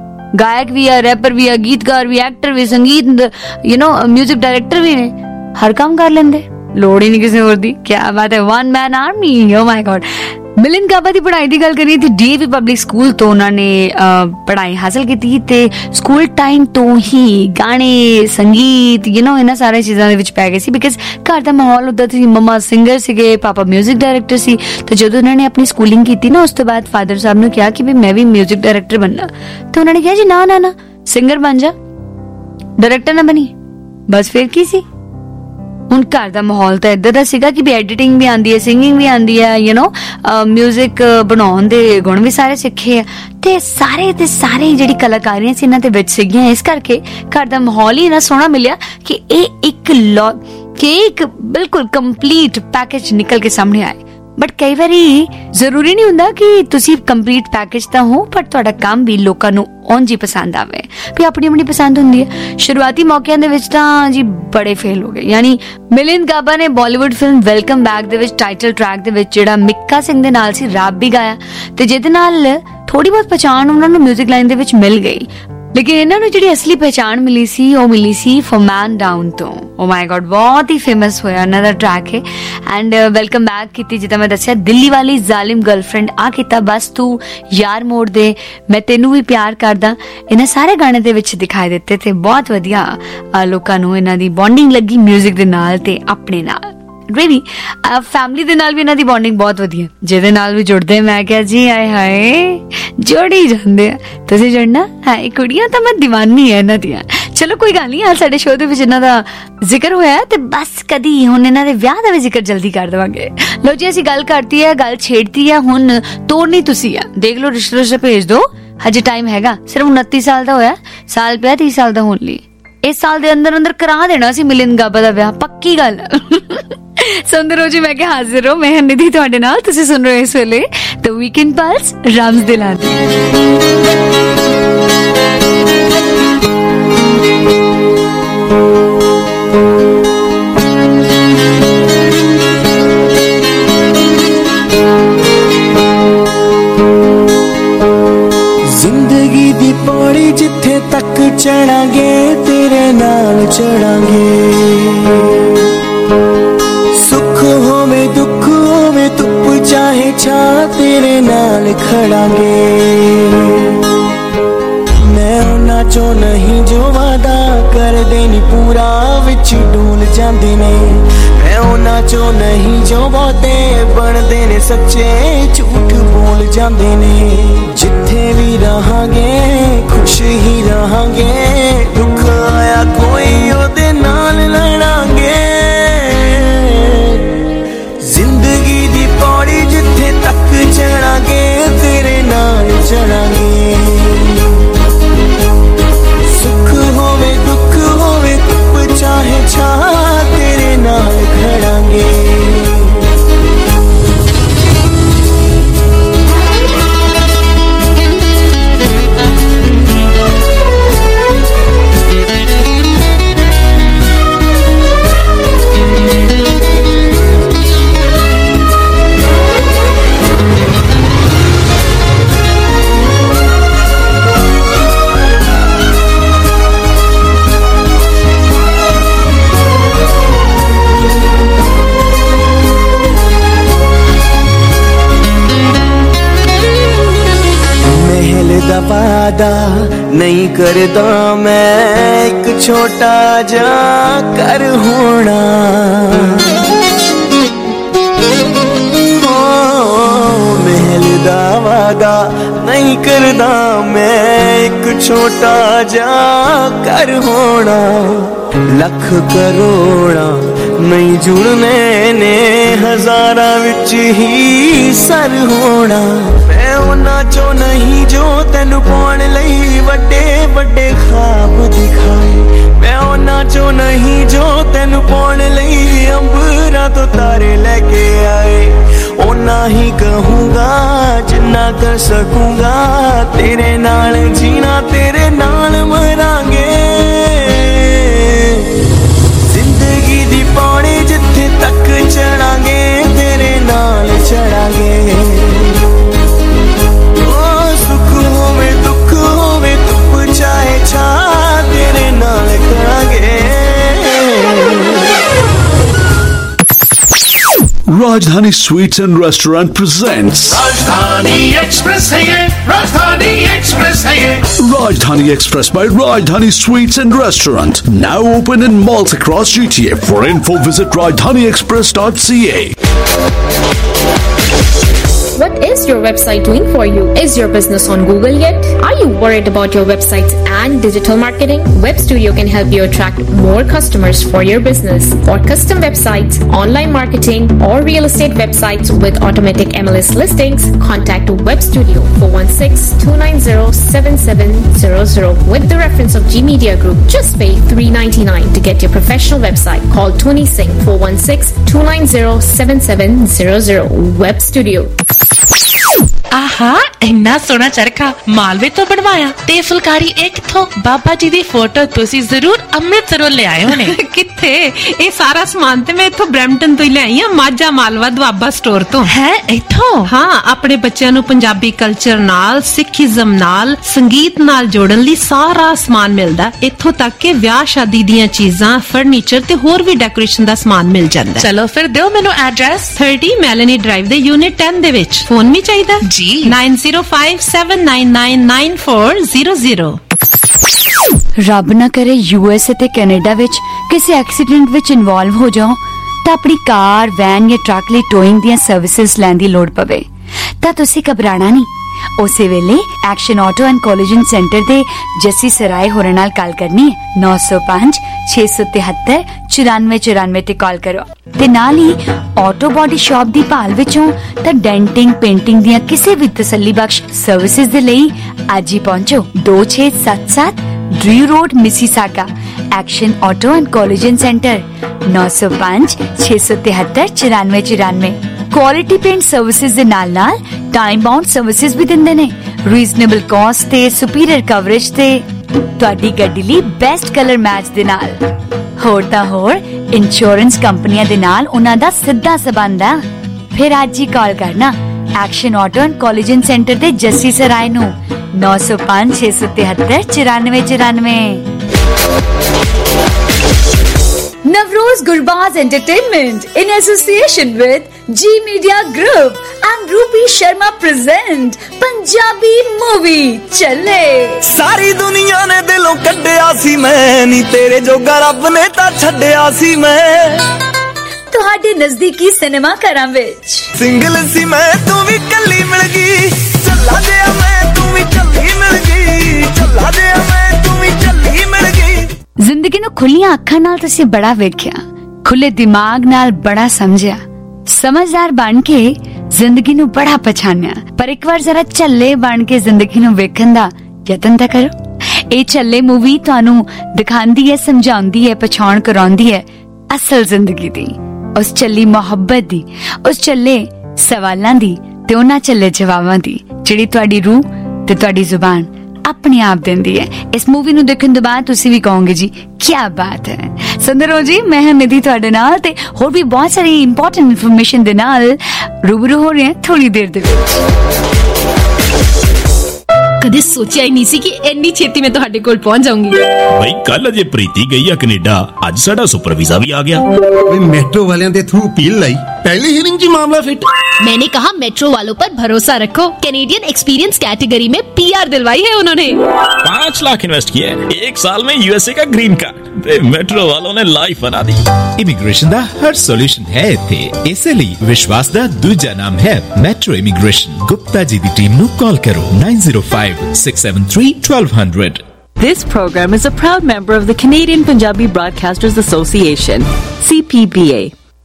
ਗਾਇਕ ਵੀ ਆ, ਰੈਪਰ ਵੀ ਆ, ਗੀਤਕਾਰ ਵੀ, ਐਕਟਰ ਵੀ, ਸੰਗੀਤ ਯੂ نو 뮤직 ਡਾਇਰੈਕਟਰ ਵੀ ਨੇ, ਹਰ ਕੰਮ ਕਰ ਲੈਂਦੇ, ਲੋੜ ਹੀ ਨਹੀਂ ਕਿਸੇ ਹੋਰ ਦੀ। ਕਿਆ ਬਾਤ ਹੈ, one man army. Oh my God. Milind Gaba ਦੀ ਪੜ੍ਹਾਈ ਦੀ ਗੱਲ ਕਰੀਏ ਤੇ ਡੀਏਵੀ ਪਬਲਿਕ ਸਕੂਲ ਤੋਂ ਉਹਨਾਂ ਨੇ ਪੜ੍ਹਾਈ ਹਾਸਲ ਕੀਤੀ ਤੇ ਸਕੂਲ ਟਾਈਮ ਤੋਂ ਹੀ ਗਾਣੇ, ਸੰਗੀਤ ਯੂ نو ਇਹਨਾਂ ਸਾਰੇ ਚੀਜ਼ਾਂ ਦੇ ਵਿੱਚ ਪੈ ਗਏ ਸੀ, ਬਿਕਾਜ਼ ਘਰ ਦਾ ਮਾਹੌਲ ਉੱਦਾਂ ਸੀ। ਮੰਮਾ ਸਿੰਗਰ ਸੀਗੇ, ਪਾਪਾ ਮਿਊਜ਼ਿਕ ਡਾਇਰੈਕਟਰ ਸੀ। ਤੇ ਜਦੋਂ ਉਹਨਾਂ ਨੇ ਆਪਣੀ ਸਕੂਲਿੰਗ ਕੀਤੀ ਨਾ, ਉਸ ਤੋਂ ਬਾਅਦ ਫਾਦਰ ਸਾਹਿਬ ਨੂੰ ਕਿਹਾ ਕਿ ਵੀ ਮੈਂ ਵੀ ਮਿਊਜ਼ਿਕ ਡਾਇਰੈਕਟਰ ਬਣਨਾ, ਤੇ ਉਹਨਾਂ ਨੇ ਕਿਹਾ ਜੀ ਨਾ ਨਾ ਨਾ, ਸਿੰਗਰ ਬਣ ਜਾ, ਡਾਇਰੈਕਟਰ ਨਾ ਬਣੀ। ਬਸ ਫਿਰ ਕੀ ਸੀ, ਹੁਣ ਘਰ ਦਾ ਮਾਹੌਲ ਤਾਂ ਏਦਾਂ ਦਾ ਸੀਗਾ ਕਿ ਵੀ ਐਡੀਟਿੰਗ ਵੀ ਆਉਂਦੀ ਹੈ, ਸਿੰਗਿੰਗ ਵੀ ਆਉਂਦੀ ਹੈ, ਯੂ نو ਮਿਊਜ਼ਿਕ ਬਣਾਉਣ ਦੇ ਗੁਣ ਵੀ ਸਾਰੇ ਸਿੱਖੇ ਆ, ਤੇ ਸਾਰੇ ਤੇ ਸਾਰੇ ਜਿਹੜੀ ਕਲਾਕਾਰੀਆਂ ਸੀ ਇਹਨਾਂ ਦੇ ਵਿੱਚ ਸੀਗੀਆਂ। ਇਸ ਕਰਕੇ ਘਰ ਦਾ ਮਾਹੌਲ ਹੀ ਇੰਨਾ ਸੋਹਣਾ ਮਿਲਿਆ ਕਿ ਇਹ ਇੱਕ ਲੋ ਕਿ ਇੱਕ ਬਿਲਕੁਲ ਕੰਪਲੀਟ ਪੈਕੇਜ ਨਿਕਲ ਕੇ ਸਾਹਮਣੇ ਆਏ। ਬਟ ਕਈ ਵਾਰੀ ਜ਼ਰੂਰੀ ਨਹੀਂ ਹੁੰਦਾ ਕਿ ਤੁਸੀਂ ਕੰਪਲੀਟ ਪੈਕੇਜ ਤਾਂ ਹੋ, ਪਰ ਤੁਹਾਡਾ ਕੰਮ ਵੀ ਲੋਕਾਂ ਨੂੰ ਉਂਝ ਹੀ ਪਸੰਦ ਆਵੇ, ਵੀ ਆਪਣੀ ਆਪਣੀ ਪਸੰਦ ਹੁੰਦੀ ਹੈ। ਸ਼ੁਰੂਆਤੀ ਮੌਕਿਆਂ ਦੇ ਵਿੱਚ ਤਾਂ ਜੀ ਬੜੇ ਫੇਲ ਹੋ ਗਏ। ਯਾਨੀ ਮਿਲਿੰਦ ਗਾਬਾ ਨੇ ਬਾਲੀਵੁੱਡ ਫਿਲਮ ਵੈਲਕਮ ਬੈਕ ਦੇ ਵਿੱਚ ਟਾਈਟਲ ਟਰੈਕ ਦੇ ਵਿੱਚ ਜਿਹੜਾ ਮਿੱਕਾ ਸਿੰਘ ਦੇ ਨਾਲ ਸੀ ਰਾਪ ਵੀ ਗਾਇਆ, ਤੇ ਜਿਹਦੇ ਨਾਲ ਥੋੜੀ ਬਹੁਤ ਪਛਾਣ ਉਹਨਾਂ ਨੂੰ ਮਿਊਜ਼ਿਕ ਲਾਈਨ ਦੇ ਵਿੱਚ ਮਿਲ ਗਈ। ਲੇਕਿਨ ਇਹਨਾਂ ਨੂੰ ਜਿਹੜੀ ਅਸਲੀ ਪਹਿਚਾਣ ਮਿਲੀ ਸੀ ਉਹ ਮਿਲੀ ਸੀ ਫॉर मैन डाउन ਤੋਂ। ਓ ਮਾਈ ਗॉड, ਬਹੁਤ ਹੀ ਫੇਮਸ ਹੋਇਆ ਇਹਨਾਂ ਦਾ ਟਰੈਕ ਹੈ। ਐਂਡ ਵੈਲਕਮ ਬੈਕ ਕੀਤੀ, ਜਿੱਦਾਂ ਮੈਂ ਦੱਸਿਆ, ਦਿੱਲੀ ਵਾਲੀ ਜ਼ਾਲਿਮ ਗਰਲਫ੍ਰੈਂਡ, ਆ ਕੀਤਾ ਬਸ ਤੂੰ, ਯਾਰ ਮੋੜ ਦੇ, ਮੈਂ ਤੈਨੂੰ ਵੀ ਪਿਆਰ ਕਰਦਾ, ਇਹਨਾਂ ਸਾਰੇ ਗਾਣੇ ਦੇ ਵਿੱਚ ਦਿਖਾਈ ਦਿੱਤੇ ਤੇ ਬਹੁਤ ਵਧੀਆ ਲੋਕਾਂ ਨੂੰ ਇਹਨਾਂ ਦੀ ਬੌਂਡਿੰਗ ਲੱਗੀ ਮਿਊਜ਼ਿਕ ਦੇ ਨਾਲ ਤੇ ਆਪਣੇ ਨਾਲ। ਰੀਲੀ ਫੈਮਿਲੀ ਦੇ ਨਾਲ ਵੀ ਇਹਨਾਂ ਦੀ ਬੌਂਡਿੰਗ ਬਹੁਤ ਵਧੀਆ, ਜਿਹਦੇ ਨਾਲ ਵੀ ਜੁੜਦੇ ਮੈਂ ਕਿਹਾ ਜੀ ਆਏ ਹਾਏ ਜੋੜੀ ਜਾਂਦੇ ਆ। ਤੁਸੀਂ ਜੁੜਨਾ ਹੈ, ਕੁੜੀਆਂ ਤਾਂ ਮੈਂ ਦੀਵਾਨੀ ਆ ਇਹਨਾਂ ਦੀਆਂ। ਚਲੋ ਕੋਈ ਗੱਲ ਨਹੀਂ, ਅੱਜ ਸਾਡੇ ਸ਼ੋਅ ਦੇ ਵਿੱਚ ਇਹਨਾਂ ਦਾ ਜ਼ਿਕਰ ਹੋਇਆ ਤੇ ਬਸ ਕਦੀ ਹੁਣ ਇਹਨਾਂ ਦੇ ਵਿਆਹ ਦਾ ਵੀ ਜ਼ਿਕਰ ਜਲਦੀ ਕਰ ਦੇਵਾਂਗੇ। ਲੋ ਜੀ, ਅਸੀਂ ਗੱਲ ਕਰਤੀ ਹੈ, ਗੱਲ ਛੇੜਤੀ ਹੈ, ਹੁਣ ਤੋੜਨੀ ਤੁਸੀਂ ਆ। ਦੇਖ ਲਓ, ਰਿਸ਼ਤੇ ਰਿਸ਼ਤੇ ਭੇਜ ਦੋ, ਹਜੇ ਟਾਈਮ ਹੈਗਾ। ਸਿਰਫ ਉਨੱਤੀ ਸਾਲ ਦਾ ਹੋਇਆ, ਸਾਲ ਪਿਆ ਤੀਹ ਸਾਲ ਦਾ ਹੋਣ ਲਈ। ਇਸ ਸਾਲ ਦੇ ਅੰਦਰ ਅੰਦਰ ਕਰਾ ਦੇਣਾ ਸੀ ਮਿਲਿੰਦ ਗਾਬਾ ਦਾ ਵਿਆਹ, ਪੱਕੀ ਗੱਲ। ਸੁਣਦੇ ਰਹੋ ਜੀ, ਮੈਂ ਕਿ ਹਾਜ਼ਰ ਹੋ ਮੈਂ ਨਿਧੀ ਤੁਹਾਡੇ ਨਾਲ। ਤੁਸੀਂ ਸੁਣ ਰਹੇ ਹੋ ਇਸ ਵੇਲੇ ਦ ਵੀਕਐਂਡ ਪਲਸ ਰਮਜ਼ ਦਿਲਾਂ ਦੀ। ਜ਼ਿੰਦਗੀ ਦੀ ਪੌੜੀ ਜਿੱਥੇ ਤੱਕ ਚੜਾਂਗੇ ਤੇਰੇ ਨਾਲ ਚੜਾਂਗੇ, ਸੁੱਖ ਹੋਵੇ ਦੁੱਖ ਹੋਵੇ ਧੁੱਪ ਚਾਹੇ ਛਾਂ ਤੇਰੇ ਨਾਲ ਖੜਾਂਗੇ। ਮੈਂ ਉਹਨਾਂ ਚੋਂ ਨਹੀਂ ਜੋ ਵਾਦਾ ਕਰਦੇ ਨੀ ਪੂਰਾ ਵਿੱਚ ਡੋਲ ਜਾਂਦੇ ਨੇ, ਮੈਂ ਉਹਨਾਂ ਚੋਂ ਨਹੀਂ ਜੋ ਬਹੁਤੇ ਬਣਦੇ ਨੇ ਸੱਚੇ ਝੂਠ ਬੋਲ ਜਾਂਦੇ ਨੇ। ਜਿੱਥੇ ਵੀ ਰਹਾਂਗੇ ਖੁਸ਼ ਹੀ ਰਹਾਂਗੇ, ਦੁੱਖ ਆਇਆ ਕੋਈ ਉਹਦੇ ਨਾਲ ਲੜਾਂਗੇ। ਜ਼ਿੰਦਗੀ ਦੀ ਪੌੜੀ ਜਿੱਥੇ ਤੱਕ ਚੜਾਂਗੇ ਤੇਰੇ ਨਾਲ ਚੜਾਂਗੇ, ਸੁੱਖ ਹੋਵੇ ਦੁੱਖ ਹੋਵੇ ਧੁੱਪ ਚਾਹੇ ਛਾਂ ਤੇਰੇ ਨਾਲ ਖੜਾਂਗੇ। वादा नहीं करदा मैं एक छोटा जा कर होना, महल दा वादा नहीं करदा मैं एक छोटा जा कर होना। लख करोड़ा नहीं जुड़ने ने हजारा विच ही सर होना। मैं उन्हां चों नहीं जो तेनू पाउण लई वड्डे वड्डे ख्वाब दिखाए, मैं उन्हां चों नहीं जो तेनू पाउण लई अंबरां तो तारे लेके आए। ओना ही कहूँगा जिन्ना कर सकूँगा, तेरे नाल जीना तेरे नाल मरांगे। जिंदगी दी पौड़ी जिथे तक चढ़ांगे तेरे नाल चढ़ांगे, ओ सुख होवे दुख होवे धुप चाहे छां तेरे नाल खड़ांगे। Rajdhani Sweets and Restaurant presents Rajdhani Express है ये, Rajdhani Express है ये। Rajdhani Express by Rajdhani Sweets and Restaurant, now open in malls across G T A. For info visit rajdhani express dot c a. What is your website doing for you? Is your business on Google yet? Are you worried about your websites and digital marketing? Web Studio can help you attract more customers for your business. For custom websites, online marketing, or real estate websites with automatic M L S listings, contact Web Studio four one six, two nine zero, seven seven zero zero with the reference of G Media Group. Just pay three ninety-nine to get your professional website. Call Tony Singh four one six, two nine zero, seven seven zero zero. Web Studio. आहा इन्ना सोना चरखा मालवे तो बनवाया ते फुलकारी एक किथों बाबा जी दी photo तुसी जरूर अमृतसरों ले आए होने। किथे ये सारा सामान ते मैं इथों ब्रैम्पटन तो ही ले आई हां, माझा मालवा दुआबा स्टोर तो है इथों। हाँ, अपने बच्चों नु पंजाबी कल्चर नाल सिखिज्म नाल संगीत नाल जोड़न लई सारा सामान मिलदा। इथों तक के ब्याह शादी दियां चीजां फर्नीचर ते होर भी डेकोरेशन दा सामान मिल जांदा। चलो फिर दिओ menu address. Thirty Melanie drive दे यूनिट टेन दे विच। फोन भी चाहिदा जी nine zero five seven nine nine nine four zero zero. ਰੱਬ ਨਾ ਕਰੇ ਯੂਐਸਏ ਤੇ ਕੈਨੇਡਾ ਵਿੱਚ ਕਿਸੇ ਐਕਸੀਡੈਂਟ ਵਿੱਚ ਇਨਵੋਲਵ ਹੋ ਜਾਓ ਤਾਂ ਆਪਣੀ ਕਾਰ ਵੈਨ ਜਾਂ ਟਰੱਕ ਲਈ ਟੋਇੰਗ ਦੀਆਂ ਸਰਵਿਸਿਜ਼ ਲੈਣ ਦੀ ਲੋੜ ਪਵੇ ਤਾਂ ਤੁਸੀਂ ਘਬਰਾਣਾ ਨਹੀਂ। ਉਸੇ ਵੇਲੇ Action Auto and Collision Centre ਦੇ ਜੱਸੀ ਸਰਾਏ ਹੋਰਾਂ ਨਾਲ ਕਾਲ ਕਰਨੀ ਹੈ। ਨੌ ਸੌ ਪੰਜ ਛੇ ਸੌ ਤਿਹੱਤਰ ਚੁਰਾਨਵੇਂ ਚੁਰਾਨਵੇਂ ਤੇ ਕਾਲ ਕਰੋ ਤੇ ਨਾਲ ਹੀ ਆਟੋ ਬਾਡੀ ਸ਼ਾਪ ਦੀ ਭਾਲ ਵਿੱਚੋਂ ਤਾਂ ਡੈਂਟਿੰਗ ਪੇਂਟਿੰਗ ਦੀਆਂ ਕਿਸੇ ਵੀ ਤਸੱਲੀ ਬਖਸ਼ ਸਰਵਿਸਿਜ਼ ਦੇ ਲਈ ਅੱਜ ਹੀ ਪਹੁੰਚੋ। ਦੋ ਛੇ ਸੱਤ ਸੱਤ Drew road Mississauga Action Auto and Collision Centre नौ सौ पांच छे सौ तिहत्तर चौरानवे चौरानवे। क्वालिटी पेंट सर्विसेज दे नाल नाल टाइम बाउंड सर्विसेज भी दिंदे ने। रीजनेबल कॉस्ट ते सुपीरियर कवरेज ते ਤੁਹਾਡੀ ਗੱਡੀ ਲਈ ਬੈਸਟ ਕਲਰ ਮੈਚ ਦੇ ਨਾਲ। ਹੋਰ ਤਾਂ ਹੋਰ ਇੰਸ਼ੋਰੈਂਸ ਕੰਪਨੀਆਂ ਦੇ ਨਾਲ ਉਹਨਾਂ ਦਾ ਸਿੱਧਾ ਸਬੰਧ ਆ। ਫਿਰ ਅੱਜ ਹੀ ਕਾਲ ਕਰਨਾ Action Auto and Collision Centre ਦੇ ਜੱਸੀ ਸਰਾਏ ਨੂੰ ਨौ सौ पाँच छे सौ तिहत्तर चौरानवे चौरानवे। Navroz Gurbaz Entertainment in association with G Media Group and Rupi Sharma present Punjabi movie Challe। सारी दुनिया ने दिलों कड्डिया सी मैं नी तेरे जोगा रब ने तां छड्डिया सी मैं। ਤੁਹਾਡੇ ਨਜ਼ਦੀਕੀ ਸਿਨੇਮਾ ਘਰਾਂ ਵਿੱਚ ਸਿੰਗਲ ਸੀ ਮੈਂ ਤੂੰ ਵੀ ਕੱਲੀ ਮਿਲ ਗਈ ਚੱਲਾ ਜਿਆ ਮੈਂ ਤੂੰ ਵੀ ਚੱਲੀ ਮਿਲ ਗਈ ਚੱਲਾ ਜਿਆ ਮੈਂ ਤੂੰ ਵੀ ਚੱਲੀ ਮਿਲ ਗਈ। ਜ਼ਿੰਦਗੀ ਨੂੰ ਖੁੱਲੀਆਂ ਅੱਖਾਂ ਨਾਲ ਤੁਸੀਂ ਬੜਾ ਵੇਖਿਆ, ਖੁੱਲੇ ਦਿਮਾਗ ਨਾਲ ਬੜਾ ਸਮਝਿਆ, ਸਮਝਦਾਰ ਬਣ ਕੇ ਜ਼ਿੰਦਗੀ ਨੂੰ ਬੜਾ ਪਛਾਣਿਆ। ਪਰ ਇੱਕ ਵਾਰ ਜ਼ਰਾ ਝੱਲੇ ਬਣ ਕੇ ਜ਼ਿੰਦਗੀ ਨੂੰ ਵੇਖਣ ਦਾ ਯਤਨ ਤਾਂ ਕਰੋ। ਇਹ ਝੱਲੇ ਮੂਵੀ ਤੁਹਾਨੂੰ ਦਿਖਾਉਂਦੀ ਹੈ, ਸਮਝਾਉਂਦੀ ਹੈ, ਪਛਾਣ ਕਰਾਉਂਦੀ ਹੈ ਅਸਲ ਜ਼ਿੰਦਗੀ ਦੀ, ਉਸ ਚੱਲੀ ਮੁਹੱਬਤ ਦੀ, ਉਸ ਚੱਲੇ ਸਵਾਲਾਂ ਦੀ ਤੇ ਉਹਨਾਂ ਚੱਲੇ ਜਵਾਬਾਂ ਦੀ ਜਿਹੜੀ ਤੁਹਾਡੀ ਰੂਹ ਤੇ ਤੁਹਾਡੀ ਜ਼ੁਬਾਨ ਆਪਣੇ ਆਪ ਦਿੰਦੀ ਹੈ। ਇਸ ਮੂਵੀ ਨੂੰ ਦੇਖਣ ਤੋਂ ਬਾਅਦ ਤੁਸੀਂ ਵੀ ਕਹੋਗੇ ਜੀ ਕੀ ਬਾਤ ਹੈ। ਸੁਣਦੇ ਰਹੋ ਜੀ, ਮੈਂ ਹਾਂ ਨਿਧੀ ਤੁਹਾਡੇ ਨਾਲ ਤੇ ਹੋਰ ਵੀ ਬਹੁਤ ਸਾਰੀ ਇੰਪੋਰਟੈਂਟ ਇਨਫੋਰਮੇਸ਼ਨ ਦੇ ਨਾਲ ਰੂਬਰੂ ਹੋ ਰਹੇ ਹਾਂ ਥੋੜੀ ਦੇਰ ਦੇ ਵਿੱਚ। ਕਦੇ ਸੋਚਿਆ ਹੀ ਨਹੀਂ ਸੀ ਕਿ ਇੰਨੀ ਛੇਤੀ ਮੈਂ ਤੁਹਾਡੇ ਕੋਲ ਪਹੁੰਚ ਜਾਊਂਗੀ। ਭਾਈ ਕੱਲ ਅਜੇ ਪ੍ਰੀਤੀ ਗਈ ਆ ਕੈਨੇਡਾ, ਅੱਜ ਸਾਡਾ ਸੁਪਰ ਵੀਜ਼ਾ ਵੀ ਆ ਗਿਆ। भाई मेट्रो वाले के थ्रू अपील लाई, पहली हियरिंग जी मामला फिट। मैंने कहा मेट्रो वालों पर भरोसा रखो, कैनेडियन एक्सपीरियंस कैटेगरी में पीआर दिलवाई है उन्होंने। पांच लाख इन्वेस्ट किए, एक साल में यूएसए का ग्रीन कार्ड, मेट्रो वालों ने लाइफ बना दी। इमिग्रेशन दा हर सॉल्यूशन है इत्थे, इसलिए विश्वास दा दूजा नाम है मेट्रो इमिग्रेशन। गुप्ता जी दी टीम नू कॉल करो nine zero five six seven three one two zero zero। This program is a proud member of the Canadian Punjabi Broadcasters Association, C P B A।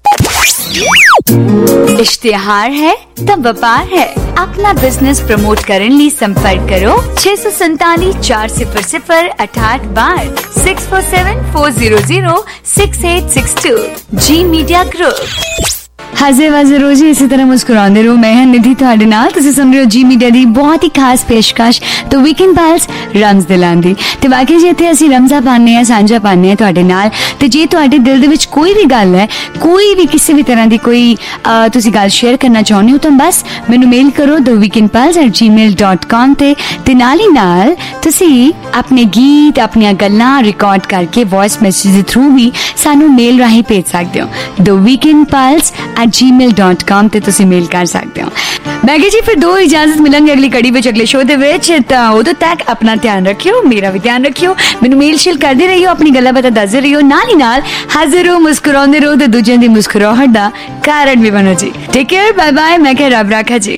इश्तिहार है तब व्यापार है। अपना बिजनेस प्रमोट करने लिए संपर्क करो छह सौ सैतालीस चार सिफर सिफर अठाठ बार six four seven four zero zero six eight six two. G media group. ਹਾਜ਼ਰ ਵਾਜ਼ਰ ਰੋਜ਼ ਇਸੇ ਤਰ੍ਹਾਂ ਮੁਸਕਰਾਉਂਦੇ ਰਹੋ। ਮੈਂ ਹਾਂ ਨਿਧੀ ਤੁਹਾਡੇ ਨਾਲ, ਤੁਸੀਂ ਸੁਣ ਰਹੇ ਹੋ ਜੀ ਮੀਡੀਆ ਦੀ ਬਹੁਤ ਹੀ ਖਾਸ ਪੇਸ਼ਕਸ਼ ਤੇ ਵੀਕਐਂਡ ਪਲਸ ਰਮਜ਼ ਦਿਲਾਂ ਦੀ। ਤੇ ਵਾਕਈ ਜੀ ਇੱਥੇ ਅਸੀਂ ਰਮਜ਼ਾ ਪਾਉਂਦੇ ਹਾਂ, ਸਾਂਝਾ ਪਾਉਂਦੇ ਹਾਂ ਤੁਹਾਡੇ ਨਾਲ। ਤੇ ਜੇ ਤੁਹਾਡੇ ਦਿਲ ਦੇ ਵਿੱਚ ਕੋਈ ਵੀ ਗੱਲ ਹੈ, ਕੋਈ ਵੀ ਕਿਸੇ ਵੀ ਤਰ੍ਹਾਂ ਦੀ ਕੋਈ ਤੁਸੀਂ ਗੱਲ ਸ਼ੇਅਰ ਕਰਨਾ ਚਾਹੁੰਦੇ ਹੋ ਤਾਂ ਬਸ ਮੈਨੂੰ ਮੇਲ ਕਰੋ the weekend pulse at gmail dot com ਤੇ ਤੇ ਨਾਲ ਹੀ ਨਾਲ ਤੁਸੀਂ ਆਪਣੇ ਗੀਤ, ਆਪਣੀਆਂ ਗੱਲਾਂ ਰਿਕਾਰਡ ਕਰਕੇ ਵੌਇਸ ਮੈਸੇਜ ਦੇ ਥਰੂ ਵੀ ਸਾਨੂੰ ਮੇਲ ਰਾਹੀਂ ਭੇਜ ਸਕਦੇ ਹੋ the weekend pulse at gmail dot com ਤੇ ਤੁਸੀਂ ਮੇਲ ਕਰ ਸਕਦੇ ਹੋ। ਮੈਂ ਕਿਹਾ ਜੀ ਫਿਰ ਦੋ ਇਜਾਜ਼ਤ ਮਿਲਾਂਗੇ ਅਗਲੀ ਕੜੀ ਵਿੱਚ, ਅਗਲੇ ਸ਼ੋਅ ਦੇ ਵਿੱਚ। ਤਾਂ ਉਦੋਂ ਤੱਕ ਆਪਣਾ ਧਿਆਨ ਰੱਖਿਓ, ਮੇਰਾ ਵੀ ਧਿਆਨ ਰੱਖਿਓ, ਮੈਨੂੰ ਮੇਲ ਸ਼ੇਲ ਕਰਦੇ ਰਹੀਓ, ਆਪਣੀ ਗੱਲਾਂ ਬਾਤਾਂ ਦੱਸਦੇ ਰਹੀਓ, ਨਾਲ ਹੀ ਨਾਲ ਹਾਜ਼ਰ ਹੋ, ਮੁਸਕਰਾਉਂਦੇ ਰਹੋ ਤੇ ਦੂਜਿਆਂ ਦੀ ਮੁਸਕਰਾਹਟ ਦਾ ਕਾਰਨ ਵੀ ਬਣੋ ਜੀ। Take care, bye bye. ਮੈਂ ਕਿਹਾ ਰੱਬ ਰਾਖਾ ਜੀ।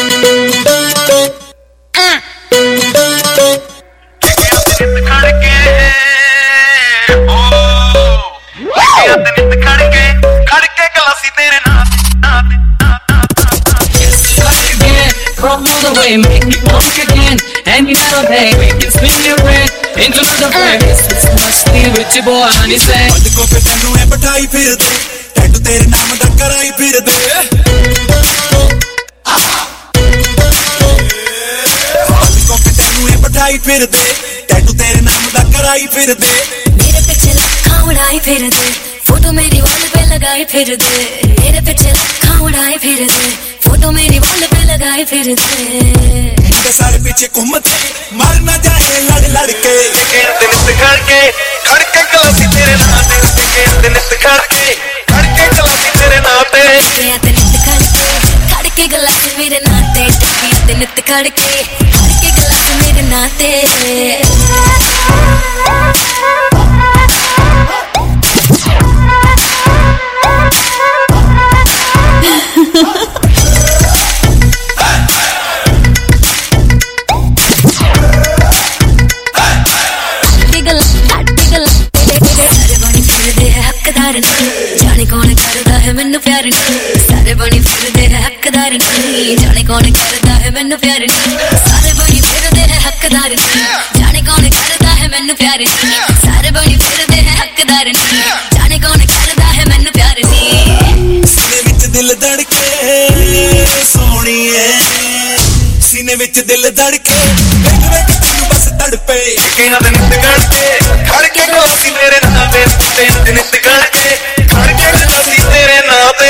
From all the way, make me punk again. And you know that we can spin your red into the frame. It's musty with your boy honey say. बंद को पे तन्नू है पटाई फिर दे, टैटू तेरे नाम दा कराई फिर दे। बंद को पे तन्नू है पटाई फिर दे, टैटू तेरे नाम दा कराई फिर दे। मेरे पीछे लखा उड़ाई फिर दे, फोटो मेरी वॉल पे लगाई फिर दे। मेरे पीछे लखा उड़ाई फिर दे, फोटो मेरी वॉल पे लगाई फिर दे। मुंडे सारे पीछे घूमते, मर ना जाए लड़ लड़ के। दिन खड़ के खड़ के गलासी तेरे नाम ते, दिन खड़ के खड़ के गलासी तेरे नाम ते। दिन खड़ के खड़ के गलासी मेरे नाम ते, दिन खड़ के खड़ के गलासी मेरे नाम ते। जाने कौन करदा है मैनू प्यार नहीं, सारे बनी फिरदे है हकदार नहीं। जाने कौन करदा है मैनू प्यार नहीं, सारे बनी फिरदे फिरदे है हकदार नहीं जाने कौन करदा है मैनू प्यार नहीं सारे बनी फिरदे है हकदार नहीं जाने कौन करदा है मैनू प्यार नहीं सीने विच दिल धड़के सोहणीए सीने विच दिल धड़के वेख वेख तैनू बस तड़पे किहां दे नित गड़के खड़के गलासी मेरे नाम ते तैनू दे नित गड़के खड़के गलासी तेरे नाम ते